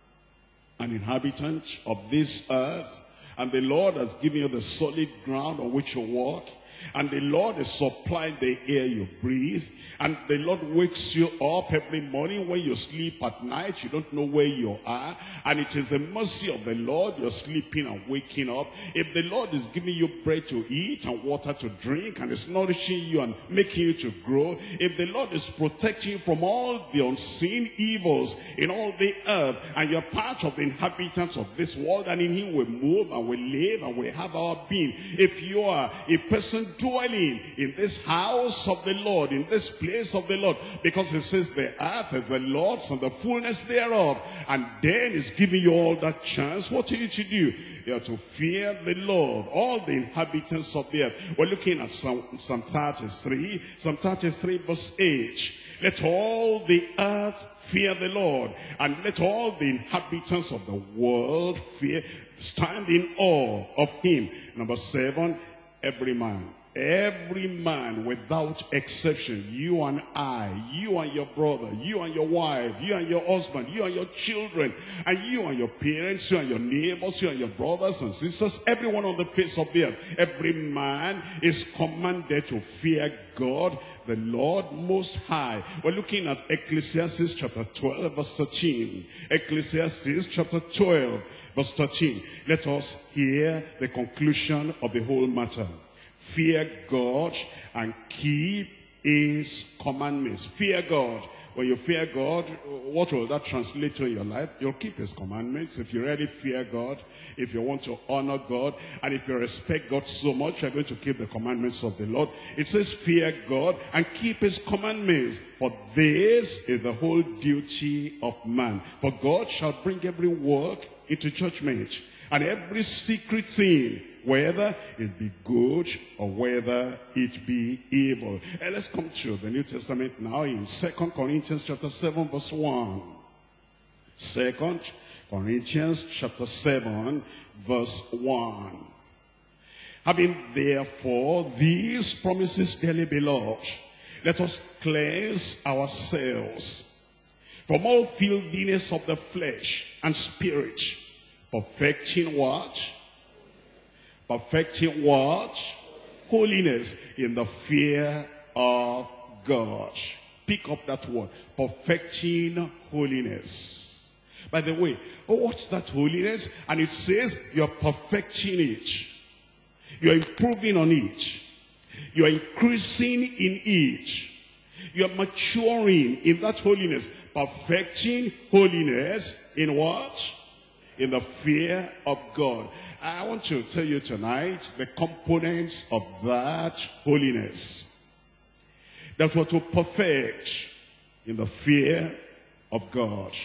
an inhabitant of this earth, and the Lord has given you the solid ground on which you walk, and the Lord is supplying the air you breathe, and the Lord wakes you up every morning. When you sleep at night, you don't know where you are, and it is the mercy of the Lord you're sleeping and waking up. If the Lord is giving you bread to eat and water to drink, and is nourishing you and making you to grow, if the Lord is protecting you from all the unseen evils in all the earth, and you're part of the inhabitants of this world, and in him we move and we live and we have our being. If you are a person dwelling in this house of the Lord, in this place of the Lord, because it says the earth is the Lord's and the fullness thereof, and then it's giving you all that chance, what are you to do? You are to fear the Lord, all the inhabitants of the earth. We're looking at Psalm 33 verse 8. Let all the earth fear the Lord, and let all the inhabitants of the world stand in awe of him. Number 7, every man without exception, you and I, you and your brother, you and your wife, you and your husband, you and your children, and you and your parents, you and your neighbors, you and your brothers and sisters, everyone on the face of the earth, every man is commanded to fear God, the Lord Most High. We're looking at Ecclesiastes chapter 12 verse 13. Ecclesiastes chapter 12 verse 13. Let us hear the conclusion of the whole matter. Fear God and keep his commandments. Fear God. When you fear God, what will that translate to in your life? You'll keep his commandments. If you really fear God, if you want to honor God, and if you respect God so much, you're going to keep the commandments of the Lord. It says fear God and keep his commandments, for this is the whole duty of man. For God shall bring every work into judgment, and every secret thing, whether it be good or whether it be evil. And let's come to the New Testament now in 2 Corinthians chapter 7 verse 1. 2 Corinthians chapter 7 verse 1. Having therefore these promises, dearly beloved, let us cleanse ourselves from all filthiness of the flesh and spirit, perfecting what? Perfecting what? Holiness in the fear of God. Pick up that word. Perfecting holiness. By the way, what's that holiness? And it says you're perfecting it. You're improving on it. You're increasing in it. You're maturing in that holiness. Perfecting holiness in what? In the fear of God. I want to tell you tonight the components of that holiness that were to perfect in the fear of God.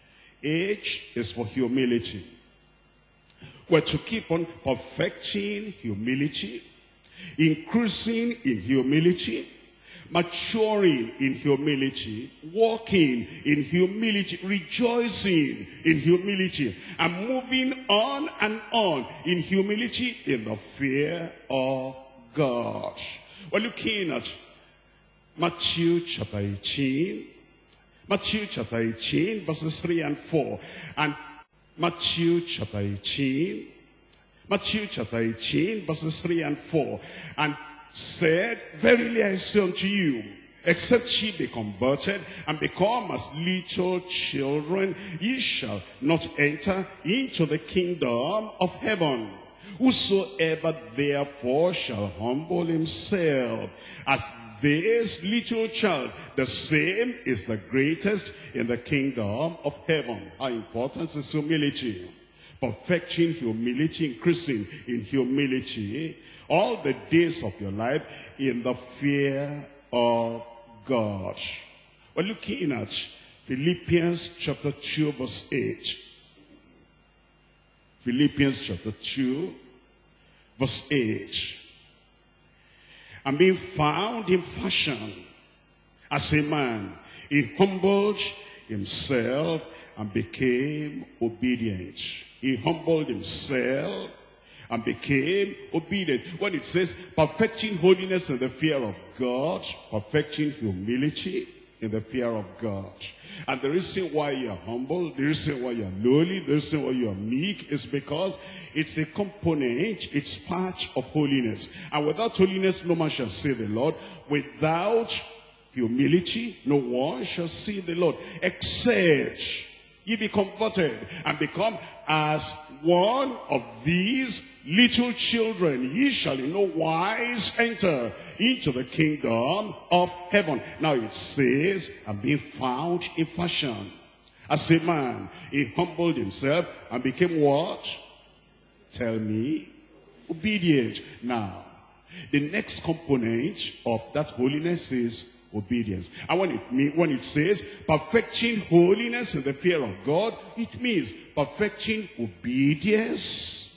H is for humility. We're to keep on perfecting humility, increasing in humility, maturing in humility, walking in humility, rejoicing in humility, and moving on and on in humility in the fear of God. We're looking at Matthew chapter 18. Matthew chapter 18, verses 3 and 4. And Matthew chapter 18. Matthew chapter 18, verses 3 and 4. And said, verily I say unto you, except ye be converted and become as little children, ye shall not enter into the kingdom of heaven. Whosoever therefore shall humble himself as this little child, the same is the greatest in the kingdom of heaven. How important is humility? Perfecting humility, increasing in humility all the days of your life in the fear of God. We're looking at Philippians chapter 2, verse 8. Philippians chapter 2, verse 8. And being found in fashion as a man, he humbled himself and became obedient. He humbled himself and became obedient. When it says perfecting holiness in the fear of God, perfecting humility in the fear of God. And the reason why you are humble, the reason why you are lowly, the reason why you are meek is because it's a component, it's part of holiness. And without holiness, no man shall see the Lord. Without humility, no one shall see the Lord, except ye be converted and become as one of these little children. Ye shall in no wise enter into the kingdom of heaven. Now it says, and being found in fashion as a man, he humbled himself and became what? Tell me. Obedient. Now, the next component of that holiness is obedience. And when it says perfecting holiness in the fear of God, it means perfecting obedience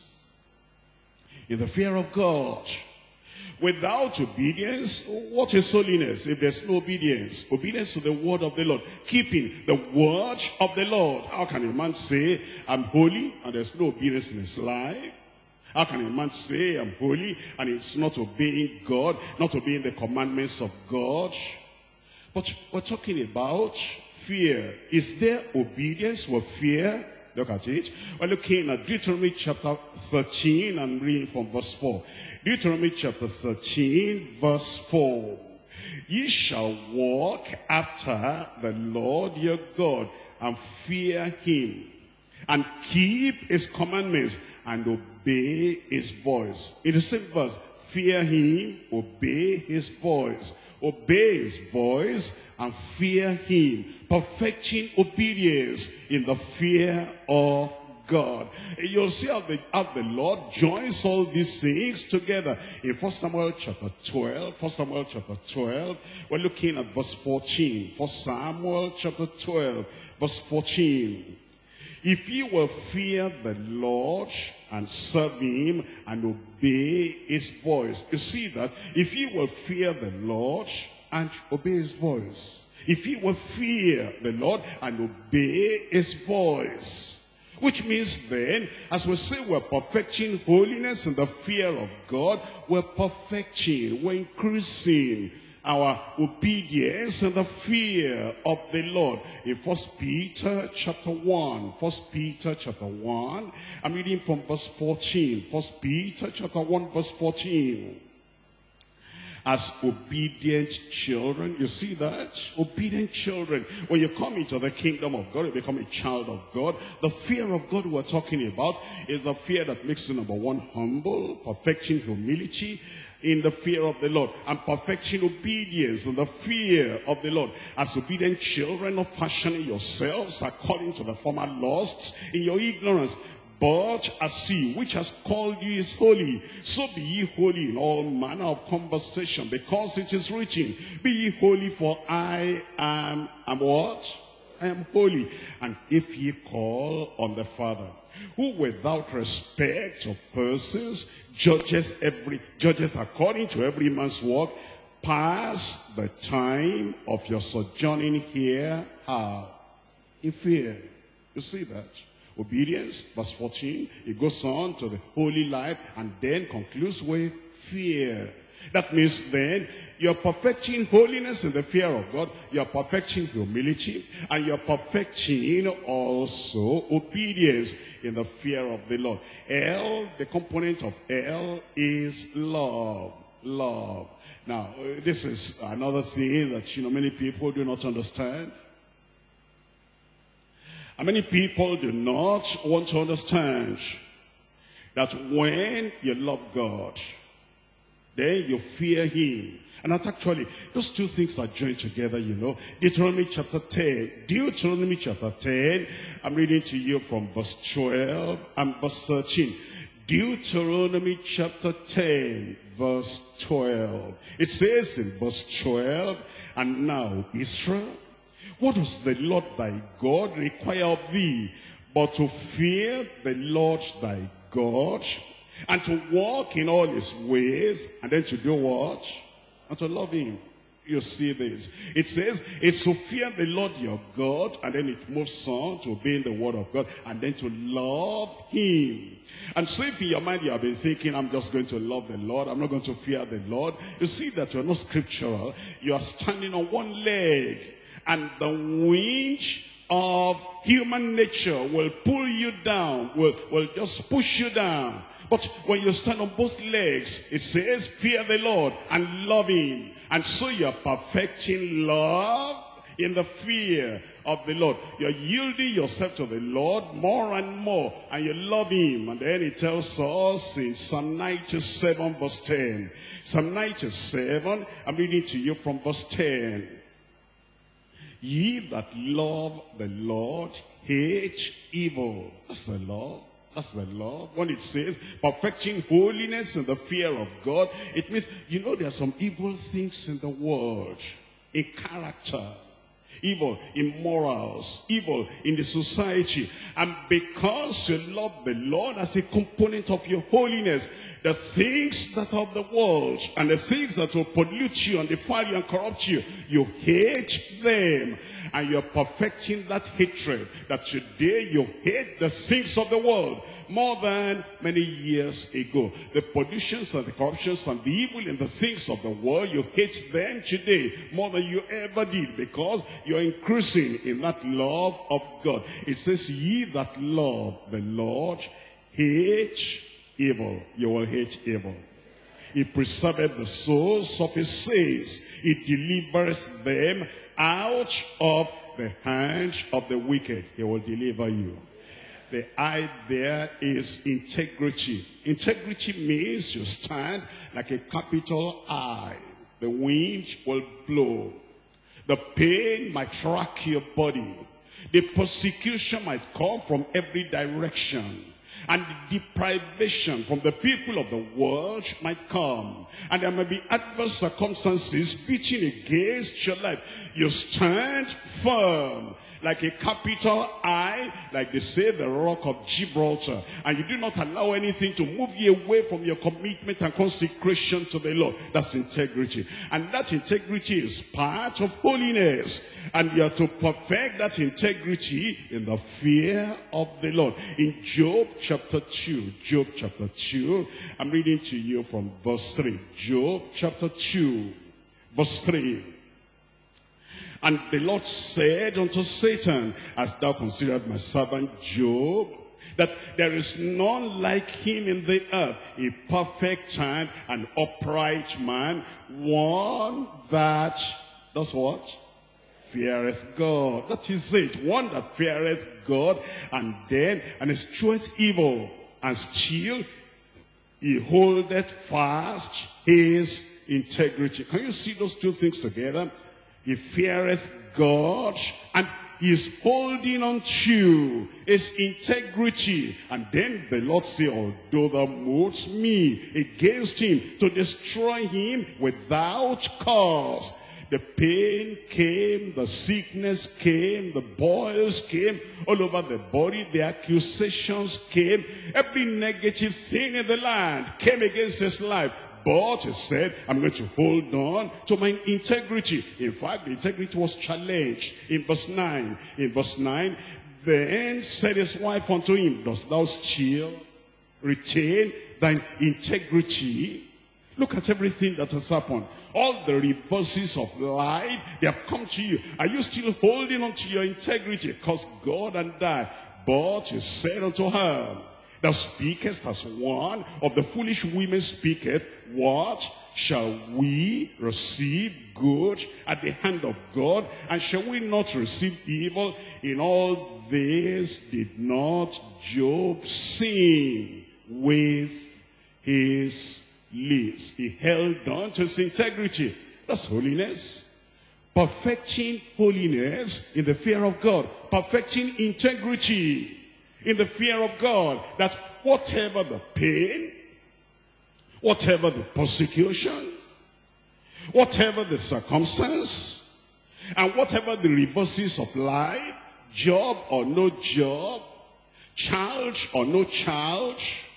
in the fear of God. Without obedience, what is holiness if there's no obedience? Obedience to the word of the Lord. Keeping the word of the Lord. How can a man say, I'm holy, and there's no obedience in his life? How can a man say, I'm holy, and it's not obeying God, not obeying the commandments of God? But we're talking about fear. Is there obedience with fear? Look at it. We're looking at Deuteronomy chapter 13 and reading from verse 4. Deuteronomy chapter 13, verse 4. Ye shall walk after the Lord your God and fear him and keep his commandments and obey his voice. In the same verse, fear him, obey his voice. Obey his voice and fear him, perfecting obedience in the fear of God. You'll see how the Lord joins all these things together. In 1 Samuel chapter 12, 1 Samuel chapter 12, we're looking at verse 14. 1 Samuel chapter 12, verse 14. If you will fear the Lord and serve him and obey his voice. You see that? If you will fear the Lord and obey his voice. If you will fear the Lord and obey his voice. Which means then, as we say we're perfecting holiness in the fear of God, we're perfecting, we're increasing our obedience and the fear of the Lord. In 1 Peter chapter 1, 1 Peter chapter 1, I'm reading from verse 14. 1 Peter chapter 1, verse 14. As obedient children, you see that? Obedient children. When you come into the kingdom of God, you become a child of God. The fear of God we're talking about is the fear that makes you, number one, humble, perfecting humility in the fear of the Lord, and perfecting obedience in the fear of the Lord. As obedient children, not fashioning yourselves according to the former lusts in your ignorance. But as he which has called you is holy, so be ye holy in all manner of conversation, because it is written, be ye holy, for I am what? I am holy. And if ye call on the Father, who without respect of persons judgeth according to every man's work pass the time of your sojourning here, how? In fear. You see that? Obedience, verse 14, it goes on to the holy life and then concludes with fear. That means then you're perfecting holiness in the fear of God, you're perfecting humility, and you're perfecting also obedience in the fear of the Lord. L, the component of L is love. Love. Now, this is another thing that many people do not understand. And many people do not want to understand that when you love God, then you fear him. And that actually, those two things are joined together, Deuteronomy chapter 10. Deuteronomy chapter 10, I'm reading to you from verse 12 and verse 13. Deuteronomy chapter 10, verse 12. It says in verse 12, and now, Israel, what does the Lord thy God require of thee, but to fear the Lord thy God, and to walk in all his ways, and then to do what? And to love him. You see this. It says, it's to fear the Lord your God, and then it moves on to obeying the word of God, and then to love him. And so if in your mind you have been thinking, I'm just going to love the Lord, I'm not going to fear the Lord, you see that you're not scriptural. You are standing on one leg, and the wind of human nature will pull you down, will just push you down. But when you stand on both legs, it says, fear the Lord and love him. And so you're perfecting love in the fear of the Lord. You're yielding yourself to the Lord more and more, and you love him. And then it tells us in Psalm 97 verse 10. Psalm 97, I'm reading to you from verse 10. Ye that love the Lord hate evil. That's the law. That's the law. When it says perfecting holiness in the fear of God, it means, there are some evil things in the world, in character, evil in morals, evil in the society. And because you love the Lord as a component of your holiness, the things that are of the world and the things that will pollute you and defile you and corrupt you, you hate them. And you're perfecting that hatred, that today you hate the things of the world more than many years ago. The pollutions and the corruptions and the evil in the things of the world, you hate them today more than you ever did, because you're increasing in that love of God. It says, ye that love the Lord hate evil. You will hate evil. He preserveth the souls of his saints. He delivers them out of the hand of the wicked. He will deliver you. The I there is integrity. Integrity means you stand like a capital I. The wind will blow. The pain might rack your body. The persecution might come from every direction. And the deprivation from the people of the world might come. And there may be adverse circumstances beating against your life. You stand firm like a capital I, like they say, the rock of Gibraltar. And you do not allow anything to move you away from your commitment and consecration to the Lord. That's integrity. And that integrity is part of holiness. And you are to perfect that integrity in the fear of the Lord. In Job chapter 2, Job chapter 2, I'm reading to you from verse 3. Job chapter 2, verse 3. And the Lord said unto Satan, hast thou considered my servant Job, that there is none like him in the earth, a perfect and an upright man, one that does what? Feareth God. That is it. One that feareth God, and escheweth evil, and still he holdeth fast his integrity. Can you see those two things together? He feareth God, and he is holding on to his integrity. And then the Lord said, although thou movest me against him to destroy him without cause. The pain came, the sickness came, the boils came all over the body, the accusations came. Every negative thing in the land came against his life. But he said, I'm going to hold on to my integrity. In fact, the integrity was challenged in verse 9. In verse 9, then said his wife unto him, dost thou still retain thine integrity? Look at everything that has happened. All the reverses of life, they have come to you. Are you still holding on to your integrity? Because God and I. But he said unto her, thou speakest as one of the foolish women speaketh. What? Shall we receive good at the hand of God? And shall we not receive evil? In all this did not Job sin with his lips. He held on to his integrity. That's holiness. Perfecting holiness in the fear of God. Perfecting integrity in the fear of God. That whatever the pain, whatever the persecution, whatever the circumstance, and whatever the reverses of life, job or no job, child or no child,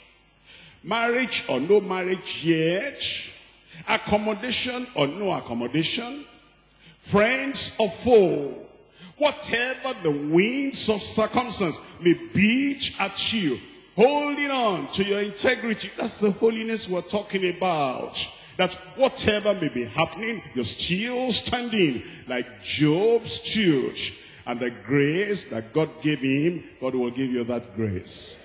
marriage or no marriage yet, accommodation or no accommodation, friends or foe, whatever the winds of circumstance may beat at you, holding on to your integrity. That's the holiness we're talking about. That whatever may be happening, you're still standing like Job stood. And the grace that God gave him, God will give you that grace.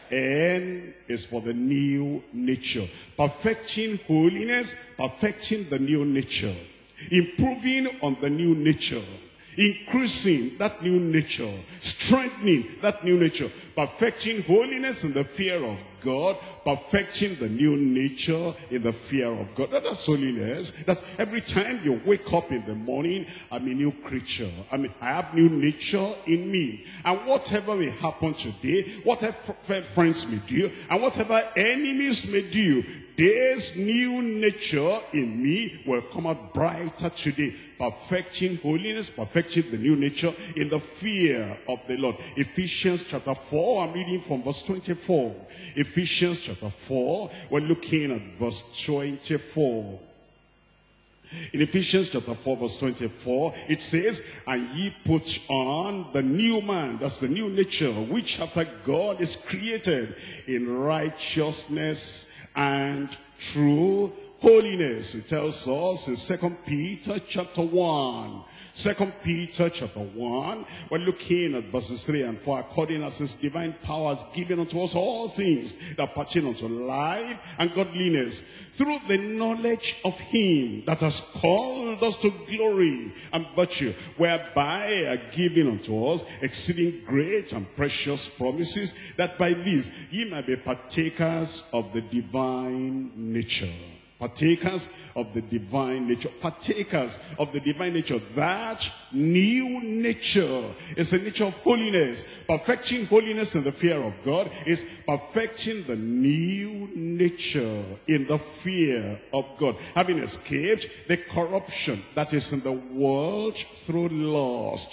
N is for the new nature. Perfecting holiness, perfecting the new nature. Improving on the new nature. Increasing that new nature. Strengthening that new nature. Perfecting holiness in the fear of God. Perfecting the new nature in the fear of God. That's holiness. That every time you wake up in the morning, I'm a new creature. I have new nature in me. And whatever may happen today, whatever friends may do, and whatever enemies may do, this new nature in me will come out brighter today. Perfecting holiness, perfecting the new nature in the fear of the Lord. Ephesians chapter 4, I'm reading from verse 24. Ephesians chapter 4, we're looking at verse 24. In Ephesians chapter 4, verse 24, it says, and ye put on the new man, that's the new nature, which after God is created in righteousness and true holiness. It tells us in 2 Peter chapter 1. 2 Peter chapter 1, we're looking at verses 3 and 4. According as his divine power has given unto us all things that pertain unto life and godliness, through the knowledge of him that has called us to glory and virtue, whereby are given unto us exceeding great and precious promises, that by these ye might be partakers of the divine nature. Partakers of the divine nature. Partakers of the divine nature. That new nature is a nature of holiness. Perfecting holiness in the fear of God is perfecting the new nature in the fear of God. Having escaped the corruption that is in the world through lust.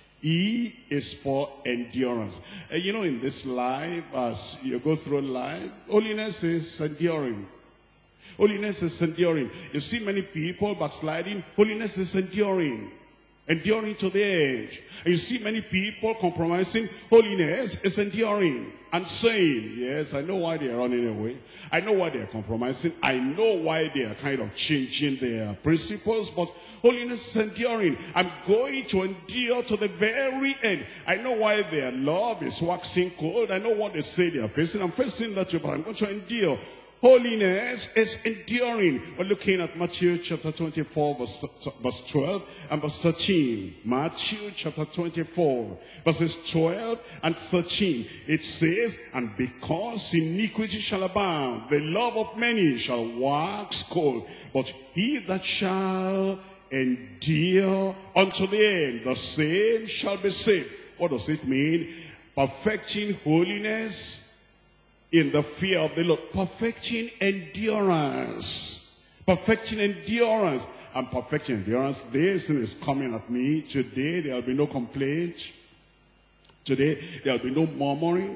E is for endurance. You know, in this life, as you go through life, holiness is enduring. Holiness is enduring. You see many people backsliding. Holiness is enduring. Enduring to the edge. And you see many people compromising. Holiness is enduring. And saying, yes, I know why they are running away. I know why they are compromising. I know why they are kind of changing their principles. But holiness is enduring. I'm going to endure to the very end. I know why their love is waxing cold. I know what they say they are facing. I'm facing that too, but I'm going to endure. Holiness is enduring. We're looking at Matthew chapter 24, verse 12 and verse 13. Matthew chapter 24, verses 12 and 13. It says, and because iniquity shall abound, the love of many shall wax cold. But he that shall endure unto the end, the same shall be saved. What does it mean? Perfecting holiness in the fear of the Lord. Perfecting endurance. Perfecting endurance. And perfecting endurance. This thing is coming at me. Today there will be no complaint. Today there will be no murmuring.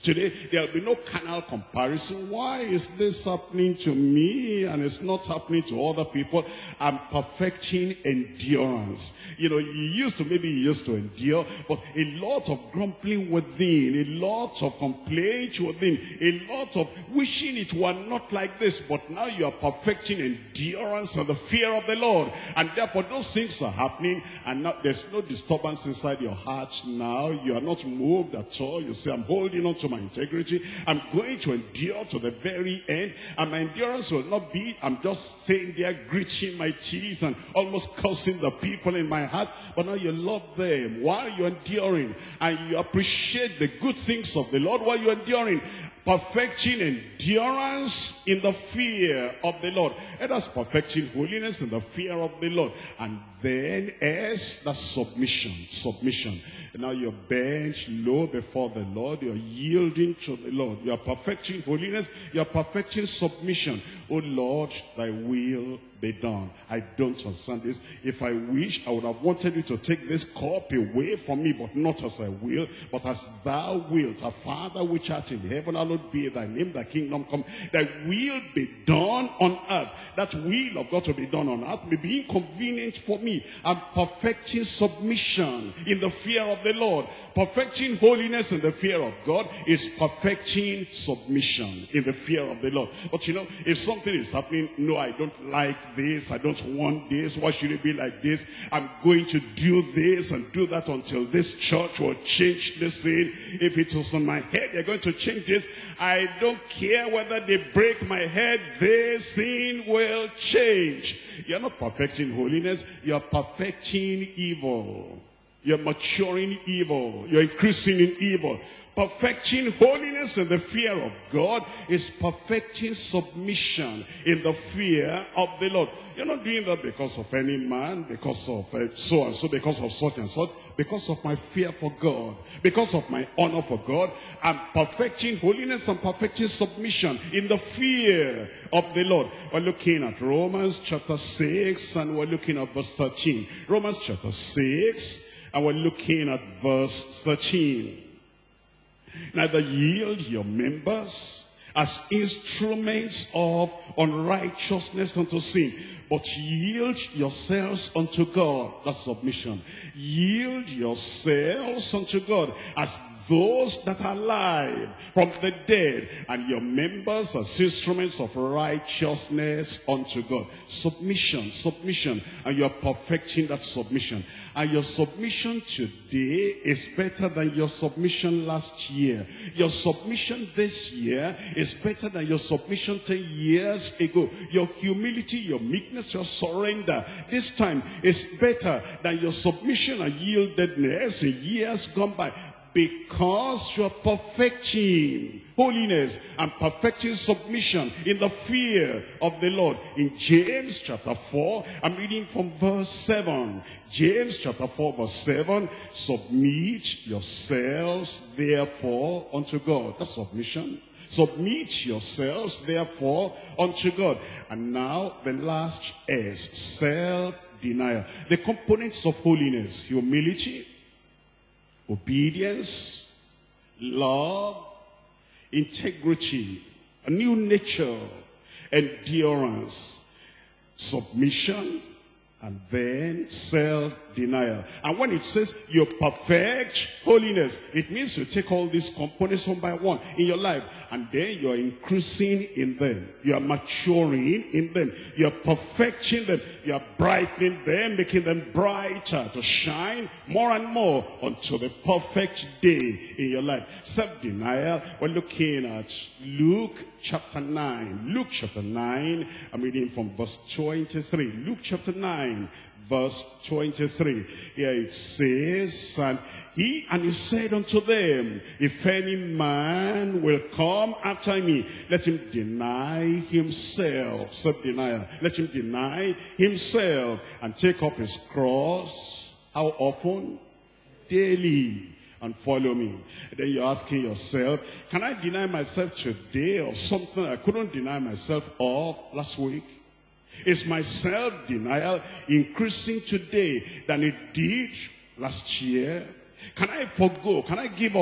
Today, there'll be no carnal comparison. Why is this happening to me and it's not happening to other people? I'm perfecting endurance. You know, maybe you used to endure, but a lot of grumbling within, a lot of complaint within, a lot of wishing it were not like this, but now you are perfecting endurance and the fear of the Lord. And therefore, those things are happening, and now there's no disturbance inside your heart now. You are not moved at all. You say, I'm holding on to my integrity. I'm going to endure to the very end, and my endurance will not be, I'm just staying there gritting my teeth and almost cursing the people in my heart. But now you love them while you're enduring, and you appreciate the good things of the Lord while you're enduring. Perfecting endurance in the fear of the Lord. Let us perfecting holiness in the fear of the Lord. And then as the submission. Now you're bent low before the Lord. You're yielding to the Lord. You're perfecting holiness. You're perfecting submission. Oh Lord, thy will be done. I don't understand this. If I wish, I would have wanted you to take this cup away from me, but not as I will, but as thou wilt. Our Father which art in heaven, hallowed be thy name, thy kingdom come. Thy will be done on earth. That will of God to be done on earth may be inconvenient for me. I'm perfecting submission in the fear of the Lord. Perfecting holiness in the fear of God is perfecting submission in the fear of the Lord. But you know, if something is happening, no, I don't like this, I don't want this, why should it be like this? I'm going to do this and do that until this church will change this thing. If it was on my head, they're going to change this. I don't care whether they break my head, this thing will change. You're not perfecting holiness, you're perfecting evil. You're maturing evil. You're increasing in evil. Perfecting holiness in the fear of God is perfecting submission in the fear of the Lord. You're not doing that because of any man, because of so and so, because of such and such, because of my fear for God, because of my honor for God. I'm perfecting holiness and perfecting submission in the fear of the Lord. We're looking at Romans chapter 6 and we're looking at verse 13. Romans chapter 6 and we're looking at verse 13. Neither yield your members as instruments of unrighteousness unto sin, but yield yourselves unto God. That's submission. Yield yourselves unto God as those that are alive from the dead, and your members as instruments of righteousness unto God. Submission, and you are perfecting that submission. And your submission today is better than your submission last year. Your submission this year is better than your submission 10 years ago. Your humility, your meekness, your surrender this time is better than your submission and yieldedness in years gone by. Because you are perfecting holiness and perfecting submission in the fear of the Lord. In James chapter 4, I'm reading from verse 7. James chapter 4 verse 7, submit yourselves therefore unto God. That's submission. Submit yourselves therefore unto God. And now the last is self-denial. The components of holiness: humility, obedience, love, integrity, a new nature, endurance, submission, and then self-denial. And when it says you perfect holiness, it means you take all these components one by one in your life, and then you're increasing in them. You are maturing in them. You're perfecting them. You're brightening them, making them brighter to shine more and more until the perfect day in your life. Self-denial, we're looking at Luke chapter 9. Luke chapter 9, I'm reading from verse 23. Luke chapter 9, verse 23. Here it says, and he said unto them, if any man will come after me, let him deny himself. Self-denial. Let him deny himself and take up his cross. How often? Daily. And follow me. And then you're asking yourself, can I deny myself today of something I couldn't deny myself of last week? Is my self-denial increasing today than it did last year? Can I forgo? Can I give up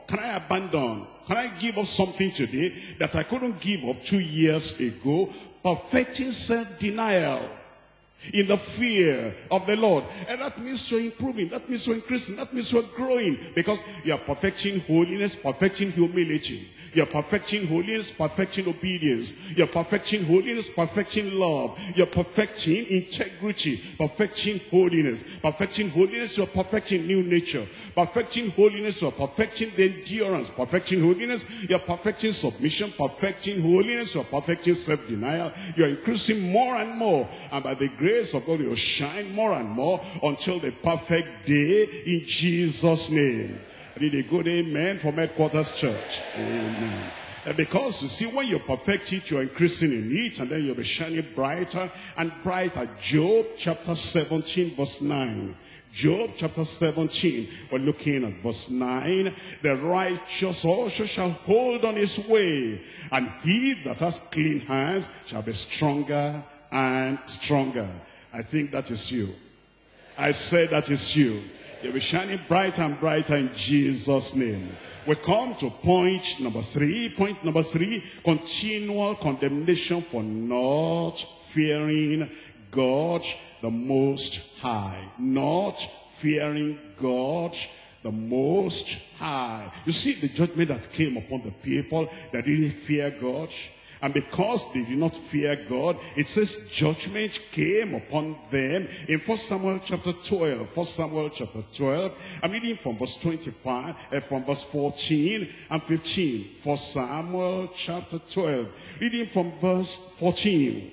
Can I abandon? Can I give up something today that I couldn't give up 2 years ago? Perfecting self-denial in the fear of the Lord. And that means you're improving, that means you're increasing, that means you're growing, because you're perfecting holiness, perfecting humility. You're perfecting holiness, perfecting obedience. You're perfecting holiness, perfecting love. You're perfecting integrity, perfecting holiness. Perfecting holiness, you're perfecting new nature. Perfecting holiness, you're perfecting the endurance. Perfecting holiness, you're perfecting submission. Perfecting holiness, you're perfecting self-denial. You're increasing more and more. And by the grace of God, you'll shine more and more until the perfect day in Jesus' name. I need a good amen from Headquarters Church. Amen. Because you see, when you perfect it, you're increasing in it, and then you'll be shining brighter and brighter. Job chapter 17 verse 9. Job chapter 17, we're looking at verse 9. The righteous also shall hold on his way, and he that has clean hands shall be stronger and stronger. I think that is you. I said that is you. You'll be shining brighter and brighter in Jesus' name. We come to point number 3. Point number 3, continual condemnation for not fearing God the Most High. Not fearing God the Most High. You see the judgment that came upon the people that didn't fear God. And because they did not fear God, it says judgment came upon them in 1 Samuel chapter 12. 1 Samuel chapter 12. I'm reading from verse 25, from verse 14 and 15. 1 Samuel chapter 12. Reading from verse 14.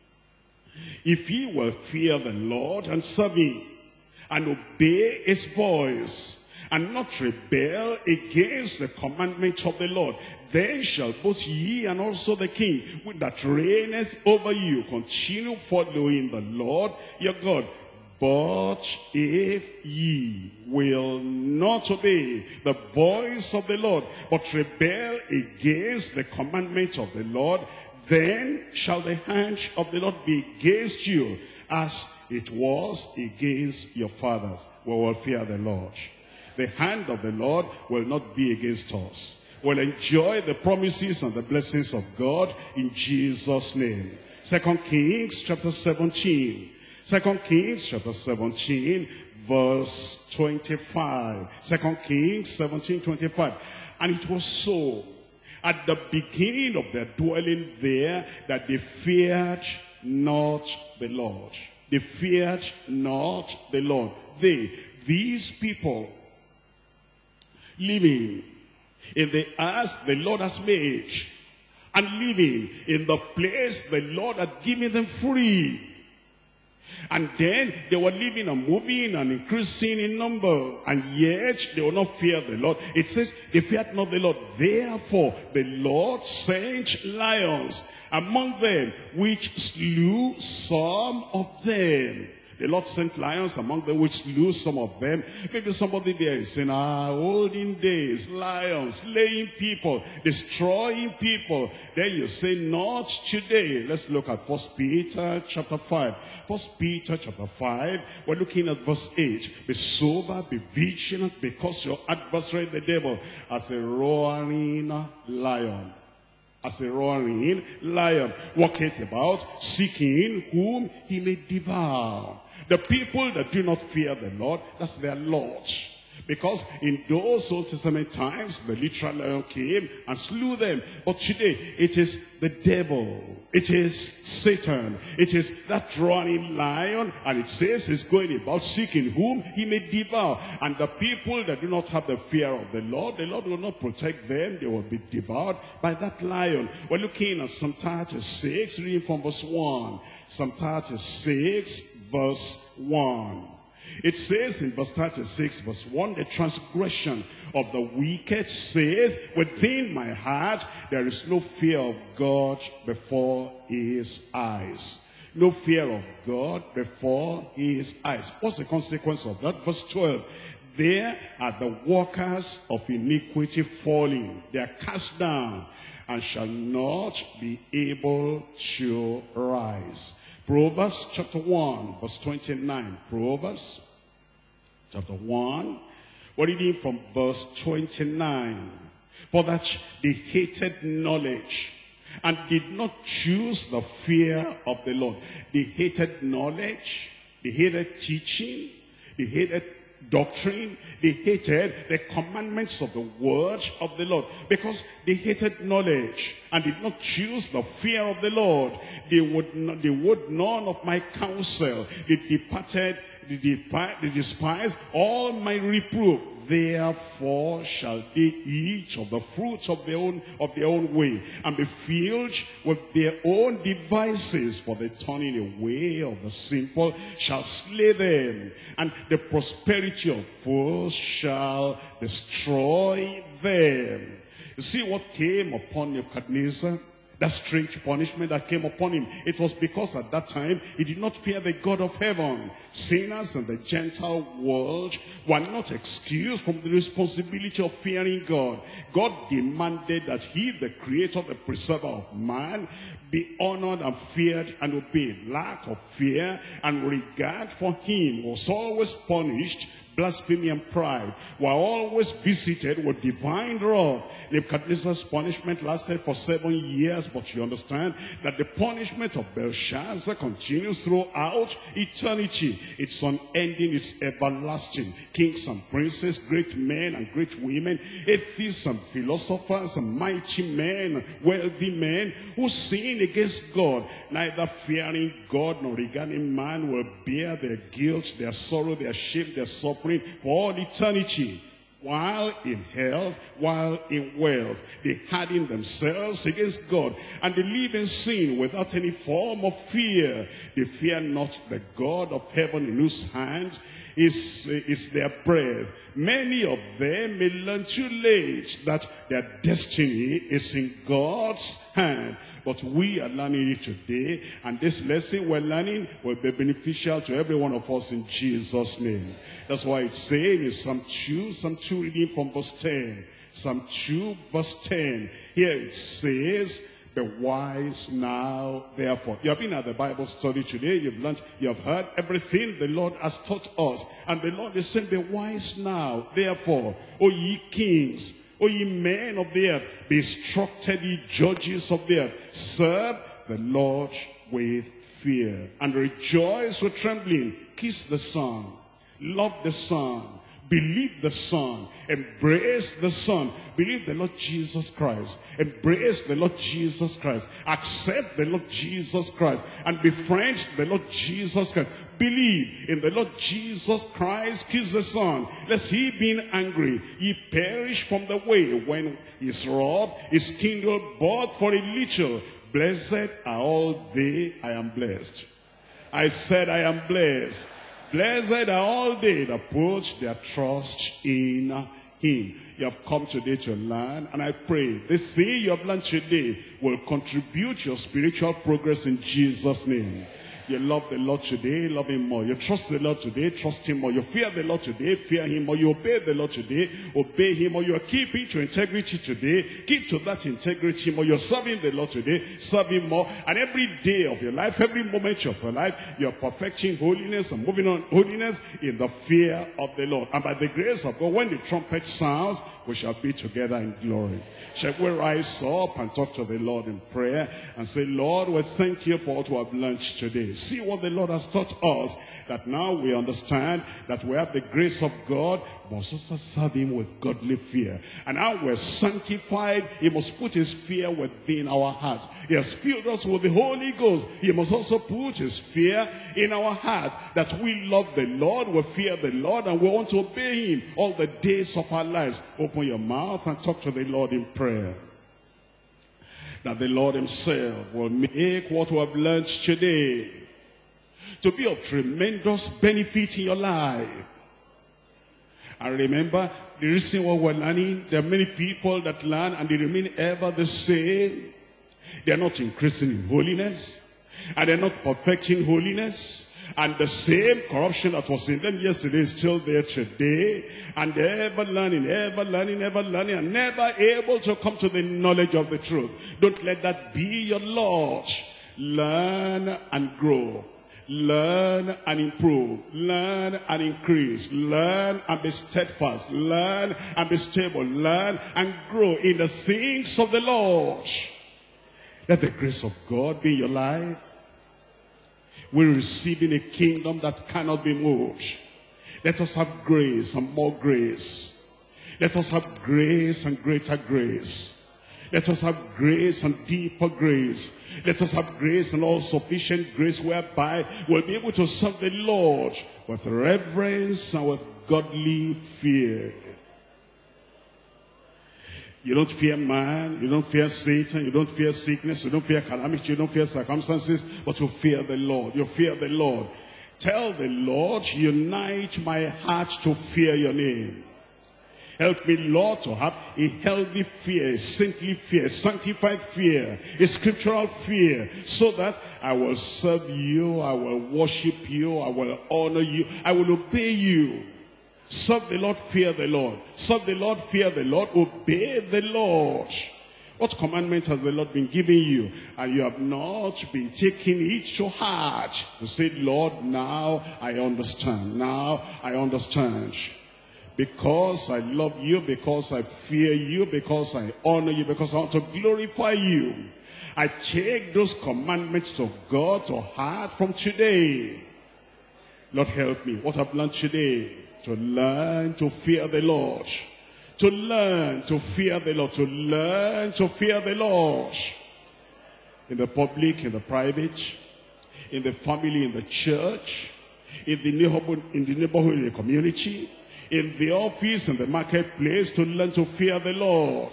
If ye will fear the Lord and serve him, and obey his voice, and not rebel against the commandment of the Lord, then shall both ye and also the king that reigneth over you continue following the Lord your God. But if ye will not obey the voice of the Lord, but rebel against the commandment of the Lord, then shall the hand of the Lord be against you, as it was against your fathers. We will fear the Lord. The hand of the Lord will not be against us. We'll enjoy the promises and the blessings of God in Jesus' name. 2 Kings chapter 17. 2 Kings chapter 17 verse 25. 2 Kings 17, 25. And it was so at the beginning of their dwelling there that they feared not the Lord. They feared not the Lord. These people living in the earth the Lord has made, and living in the place the Lord had given them free. And then they were living and moving and increasing in number, and yet they will not fear the Lord. It says they feared not the Lord. Therefore the Lord sent lions among them, which slew some of them. The Lord sent lions among them, which slew some of them. Maybe somebody there is in our olden days, lions slaying people, destroying people. Then you say, not today. Let's look at 1 Peter chapter 5. 1 Peter chapter 5, we're looking at verse 8. Be sober, be vigilant, because your adversary the devil, as a roaring lion. As a roaring lion, walketh about, seeking whom he may devour. The people that do not fear the Lord, that's their Lord. Because in those Old Testament times, the literal lion came and slew them. But today, it is the devil. It is Satan. It is that roaring lion. And it says he's going about seeking whom he may devour. And the people that do not have the fear of the Lord will not protect them. They will be devoured by that lion. We're looking at Psalm 36, reading from verse 1. Psalm 36, verse 1. It says in verse 36, verse 1, the transgression of the wicked saith, within my heart there is no fear of God before his eyes. No fear of God before his eyes. What's the consequence of that? Verse 12. There are the workers of iniquity falling. They are cast down and shall not be able to rise. Proverbs chapter 1, verse 29. Proverbs chapter 1, We're reading from verse 29. For that they hated knowledge and did not choose the fear of the Lord. They hated knowledge, they hated teaching, they hated doctrine, they hated the commandments of the word of the Lord, because they hated knowledge and did not choose the fear of the Lord. They would none of my counsel. They despised all my reproof. Therefore shall they eat of the fruits of their own way, and be filled with their own devices. For the turning away of the simple shall slay them, and the prosperity of fools shall destroy them. You see what came upon Nebuchadnezzar? That strange punishment that came upon him. It was because at that time he did not fear the God of heaven. Sinners in the Gentile world were not excused from the responsibility of fearing God. God demanded that he, the creator, the preserver of man, be honored and feared and obeyed. Lack of fear and regard for him was always punished. Blasphemy and pride were always visited with divine wrath. Nebuchadnezzar's punishment lasted for 7 years, but you understand that the punishment of Belshazzar continues throughout eternity. It's unending, it's everlasting. Kings and princes, great men and great women, atheists and philosophers and mighty men, wealthy men who sin against God, neither fearing God nor regarding man, will bear their guilt, their sorrow, their shame, their suffering for all eternity. While in health, while in wealth, they harden themselves against God, and they live in sin without any form of fear. They fear not the God of heaven, in whose hand is their bread. Many of them may learn too late that their destiny is in God's hand. But we are learning it today, and this lesson we're learning will be beneficial to every one of us in Jesus' name. That's why it's saying in Psalm 2 reading from verse 10. Psalm 2 verse 10. Here it says, be wise now, therefore. You have been at the Bible study today, you've learned, you have heard everything the Lord has taught us. And the Lord is saying, be wise now, therefore, O ye kings, O ye men of the earth, be instructed, ye judges of the earth. Serve the Lord with fear, and rejoice with trembling. Kiss the Son, love the Son, believe the Son, embrace the Son, believe the Lord Jesus Christ, embrace the Lord Jesus Christ, accept the Lord Jesus Christ, and befriend the Lord Jesus Christ. Believe in the Lord Jesus Christ, kiss the Son, lest he, being angry, ye perish from the way, when his wrath is kindled but for a little. Blessed are all they, I am blessed. I said I am blessed. Blessed are all they that put their trust in him. You have come today to learn, and I pray this thing you have learned today will contribute to your spiritual progress in Jesus' name. You love the Lord today, love him more. You trust the Lord today, trust him more. You fear the Lord today, fear him more. You obey the Lord today, obey him more. You are keeping to integrity today, keep to that integrity more. You're serving the Lord today, serve him more. And every day of your life, every moment of your life, you're perfecting holiness and moving on holiness in the fear of the Lord. And by the grace of God, when the trumpet sounds, we shall be together in glory. Shall we rise up and talk to the Lord in prayer and say, Lord, we thank you for what we have learned today. See what the Lord has taught us, that now we understand that we have the grace of God, but also serve him with godly fear. And now we're sanctified, he must put his fear within our hearts. He has filled us with the Holy Ghost. He must also put his fear in our heart, that we love the Lord, we fear the Lord, and we want to obey him all the days of our lives. Open your mouth and talk to the Lord in prayer, that the Lord himself will make what we have learned today to be of tremendous benefit in your life. And remember, the reason why we're learning, there are many people that learn and they remain ever the same. They're not increasing in holiness, and they're not perfecting holiness. And the same corruption that was in them yesterday is still there today. And they're ever learning, and never able to come to the knowledge of the truth. Don't let that be your lot. Learn and grow. Learn and improve. Learn and increase. Learn and be steadfast. Learn and be stable. Learn and grow in the things of the Lord. Let the grace of God be in your life. We're receiving a kingdom that cannot be moved. Let us have grace and more grace. Let us have grace and greater grace. Let us have grace and deeper grace. Let us have grace and all-sufficient grace whereby we'll be able to serve the Lord with reverence and with godly fear. You don't fear man, you don't fear Satan, you don't fear sickness, you don't fear calamity, you don't fear circumstances, but you fear the Lord. You fear the Lord. Tell the Lord, unite my heart to fear your name. Help me, Lord, to have a healthy fear, a saintly fear, a sanctified fear, a scriptural fear, so that I will serve you, I will worship you, I will honor you, I will obey you. Serve the Lord, fear the Lord. Serve the Lord, fear the Lord, obey the Lord. What commandment has the Lord been giving you? And you have not been taking it to heart. You say, Lord, now I understand. Now I understand. Because I love you, because I fear you, because I honor you, because I want to glorify you. I take those commandments of God to heart from today. Lord, help me. What I've learned today, to learn to fear the Lord. To learn to fear the Lord. To learn to fear the Lord. In the public, in the private, in the family, in the church, in the neighborhood, in the community, in the office, in the marketplace, to learn to fear the Lord.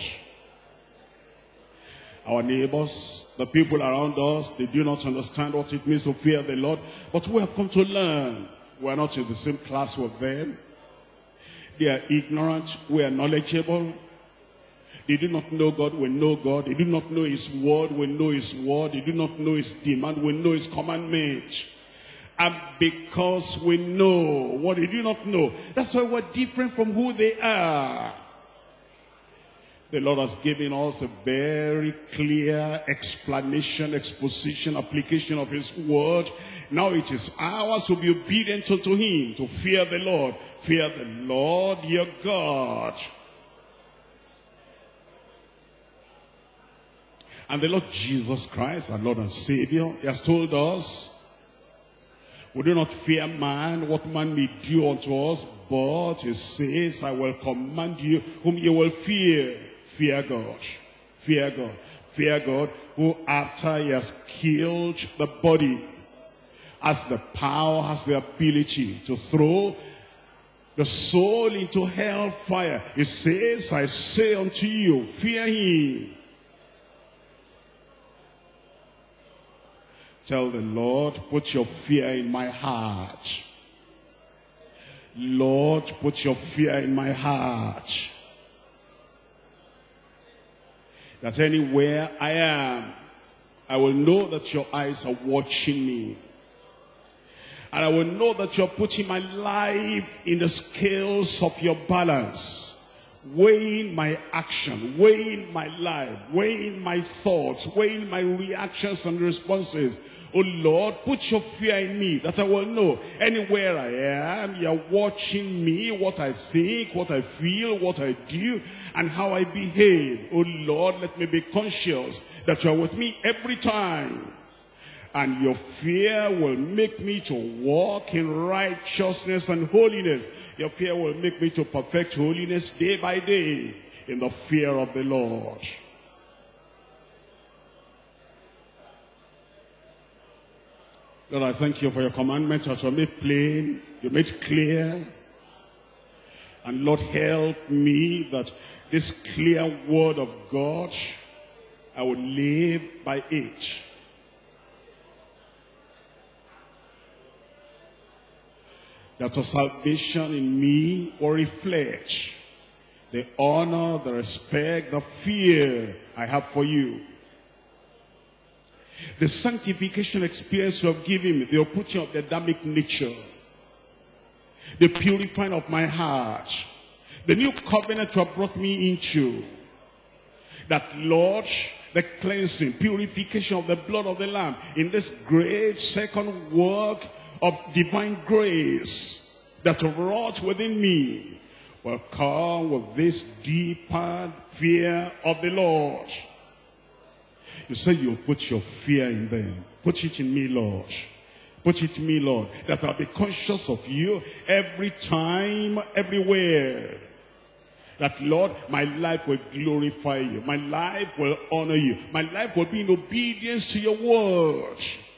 Our neighbors, the people around us, they do not understand what it means to fear the Lord, but we have come to learn. We are not in the same class with them. They are ignorant, we are knowledgeable. They do not know God, we know God. They do not know his word, we know his word. They do not know his demand, we know his commandment. And because we know what they do not know, that's why we're different from who they are. The Lord has given us a very clear explanation, exposition, application of his word. Now it is ours to be obedient to him, to fear the Lord. Fear the Lord your God. And the Lord Jesus Christ, our Lord and Savior, he has told us, we do not fear man, what man may do unto us, but he says, I will command you whom you will fear. Fear God. Fear God. Fear God, who after he has killed the body, has the power, has the ability to throw the soul into hellfire. He says, I say unto you, fear him. Tell the Lord, put your fear in my heart. Lord, put your fear in my heart. That anywhere I am, I will know that your eyes are watching me. And I will know that you're putting my life in the scales of your balance. Weighing my action, weighing my life, weighing my thoughts, weighing my reactions and responses. Oh Lord, put your fear in me that I will know anywhere I am, you're watching me, what I think, what I feel, what I do, and how I behave. Oh Lord, let me be conscious that you're with me every time. And your fear will make me to walk in righteousness and holiness. Your fear will make me to perfect holiness day by day in the fear of the Lord. Lord, I thank you for your commandments that you made plain, you made clear. And Lord, help me that this clear word of God, I will live by it. That the salvation in me will reflect the honor, the respect, the fear I have for you. The sanctification experience you have given me, the uprooting of the Adamic nature, the purifying of my heart, the new covenant you have brought me into. That, Lord, the cleansing, purification of the blood of the Lamb in this great second work of divine grace that wrought within me, will come with this deeper fear of the Lord. You say you put your fear in them. Put it in me, Lord. Put it in me, Lord, that I'll be conscious of you every time, everywhere. That, Lord, my life will glorify you. My life will honor you. My life will be in obedience to your word.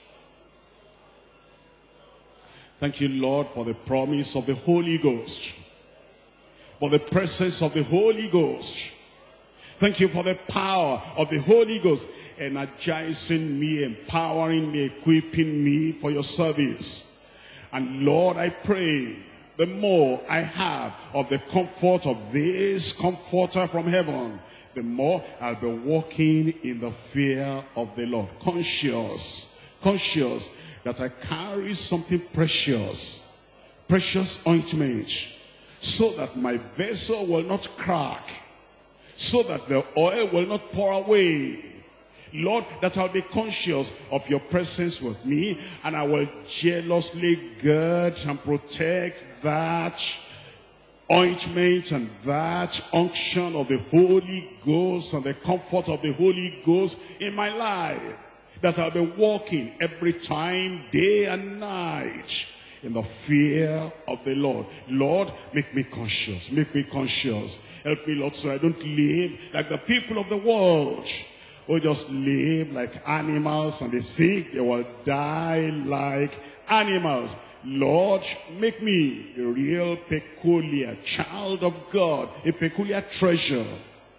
Thank you, Lord, for the promise of the Holy Ghost, for the presence of the Holy Ghost. Thank you for the power of the Holy Ghost, energizing me, empowering me, equipping me for your service. And Lord, I pray, the more I have of the comfort of this comforter from heaven, the more I'll be walking in the fear of the Lord. Conscious that I carry something precious, precious ointment, so that my vessel will not crack, so that the oil will not pour away. Lord, that I'll be conscious of your presence with me, and I will jealously gird and protect that ointment and that unction of the Holy Ghost and the comfort of the Holy Ghost in my life. That I'll be walking every time, day and night, in the fear of the Lord. Lord, make me conscious, make me conscious. Help me, Lord, so I don't live like the people of the world, who just live like animals and they think they will die like animals. Lord, make me a real peculiar child of God, a peculiar treasure.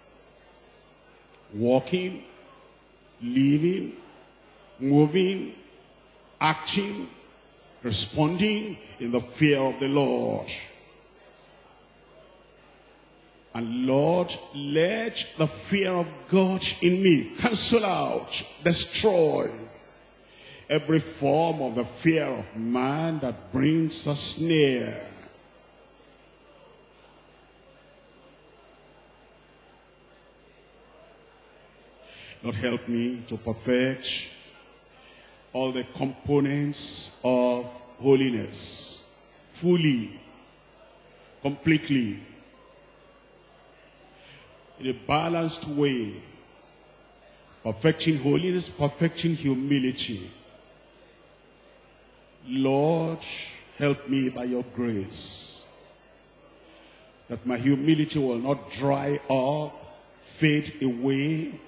Walking, living, moving, acting, responding in the fear of the Lord. And Lord, let the fear of God in me cancel out, destroy every form of the fear of man that brings us near. Lord, help me to perfect all the components of holiness fully, completely, in a balanced way, perfecting holiness, perfecting humility. Lord, help me by your grace, that my humility will not dry up, fade away,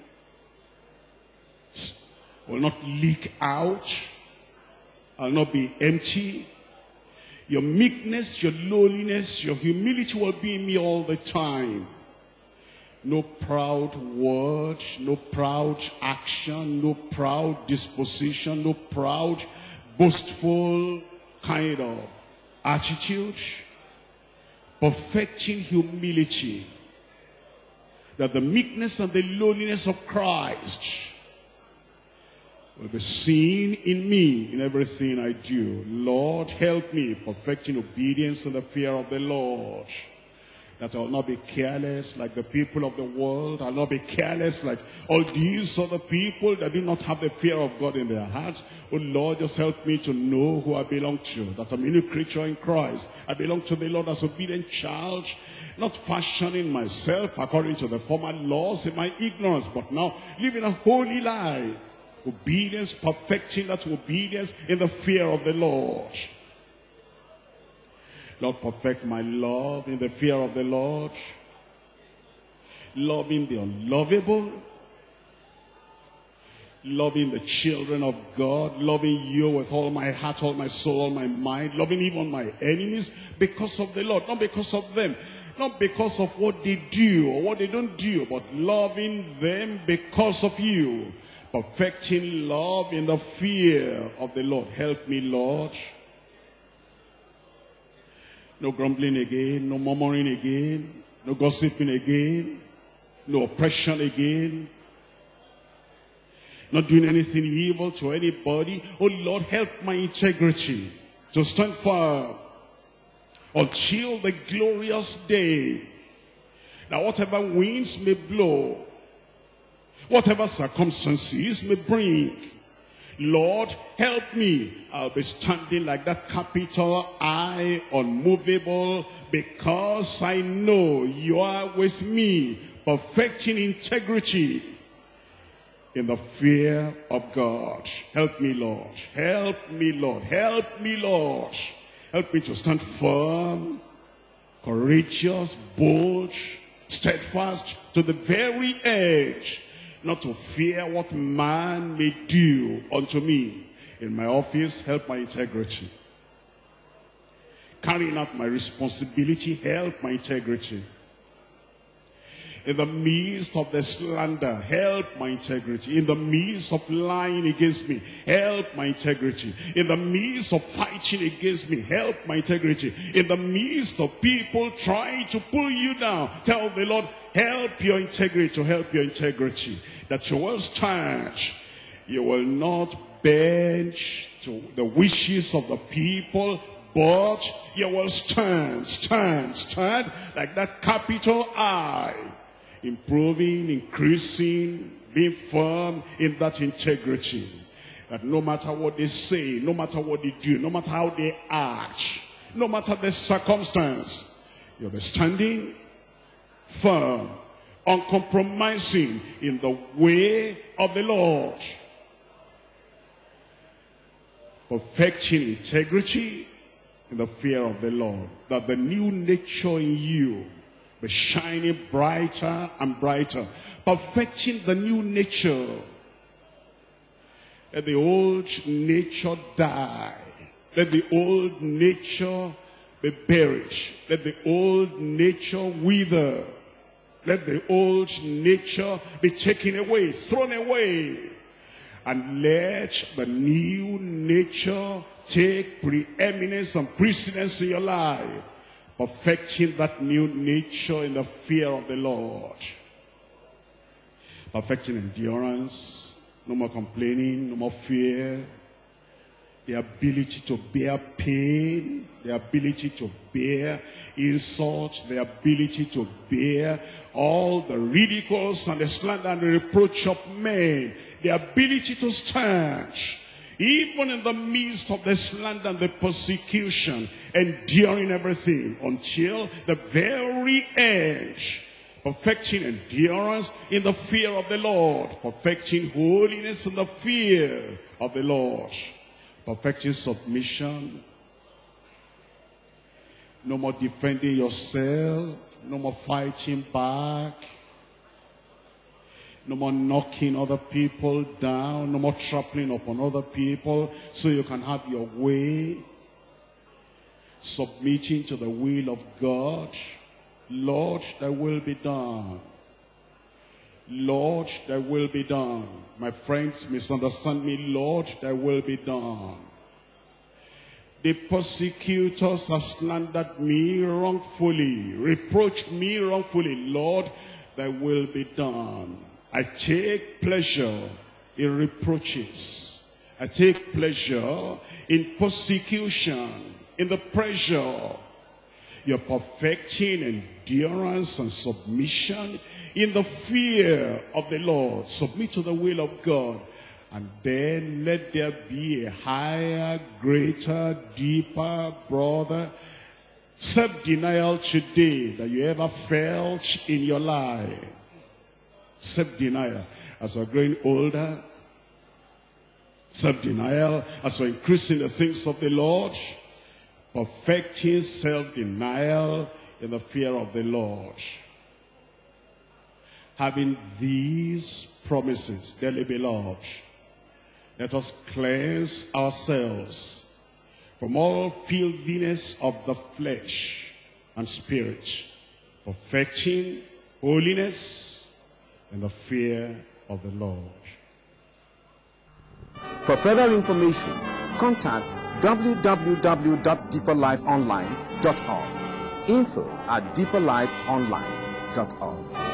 will not leak out, I'll not be empty. Your meekness, your lowliness, your humility will be in me all the time. No proud word, no proud action, no proud disposition, no proud, boastful kind of attitude. Perfecting humility, that the meekness and the lowliness of Christ will be seen in me, in everything I do. Lord, help me, perfecting obedience and the fear of the Lord. That I will not be careless like the people of the world. I will not be careless like all these other people that do not have the fear of God in their hearts. Oh Lord, just help me to know who I belong to. That I'm a new creature in Christ. I belong to the Lord as obedient child. Not fashioning myself according to the former laws in my ignorance, but now living a holy life. Obedience, perfecting that obedience in the fear of the Lord. Lord, perfect my love in the fear of the Lord. Loving the unlovable. Loving the children of God. Loving you with all my heart, all my soul, all my mind. Loving even my enemies because of the Lord, not because of them. Not because of what they do or what they don't do, but loving them because of you. Perfecting love in the fear of the Lord. Help me, Lord. No grumbling again, no murmuring again, no gossiping again, no oppression again, not doing anything evil to anybody. Oh Lord, help my integrity to stand firm until the glorious day. Now whatever winds may blow, whatever circumstances may bring. Lord, help me. I'll be standing like that capital I, unmovable, because I know you are with me, perfecting integrity in the fear of God. Help me, Lord. Help me, Lord. Help me, Lord. Help me to stand firm, courageous, bold, steadfast to the very edge, not to fear what man may do unto me. In my office, help my integrity. Carrying out my responsibility, help my integrity. In the midst of the slander, help my integrity. In the midst of lying against me, help my integrity. In the midst of fighting against me, help my integrity. In the midst of people trying to pull you down, tell the Lord, help your integrity, to help your integrity. That you will stand. You will not bend to the wishes of the people, but you will stand like that capital I. Improving, increasing, being firm in that integrity. That no matter what they say, no matter what they do, no matter how they act, no matter the circumstance, you'll be standing firm, uncompromising in the way of the Lord. Perfecting integrity in the fear of the Lord. That the new nature in you be shining brighter and brighter, perfecting the new nature. Let the old nature die. Let the old nature be buried. Let the old nature wither. Let the old nature be taken away, thrown away. And let the new nature take preeminence and precedence in your life. Perfecting that new nature in the fear of the Lord. Perfecting endurance. No more complaining, no more fear. The ability to bear pain. The ability to bear insults. The ability to bear all the ridicules and the slander and the reproach of men. The ability to stand. Even in the midst of the slander and the persecution, enduring everything until the very end. Perfecting endurance in the fear of the Lord. Perfecting holiness in the fear of the Lord. Perfecting submission. No more defending yourself. No more fighting back. No more knocking other people down. No more trampling upon other people so you can have your way. Submitting to the will of God. Lord, thy will be done. Lord, thy will be done. My friends misunderstand me. Lord, thy will be done. The persecutors have slandered me wrongfully, reproached me wrongfully. Lord, thy will be done. I take pleasure in reproaches. I take pleasure in persecution, in the pressure. You're perfecting endurance and submission in the fear of the Lord. Submit to the will of God. And then let there be a higher, greater, deeper, brother, self-denial today that you ever felt in your life. Self-denial as we're growing older. Self-denial as we're increasing the things of the Lord. Perfecting self-denial in the fear of the Lord. Having these promises, dearly beloved, let us cleanse ourselves from all filthiness of the flesh and spirit, perfecting holiness in the fear of the Lord. For further information, contact www.deeperlifeonline.org. info@deeperlifeonline.org.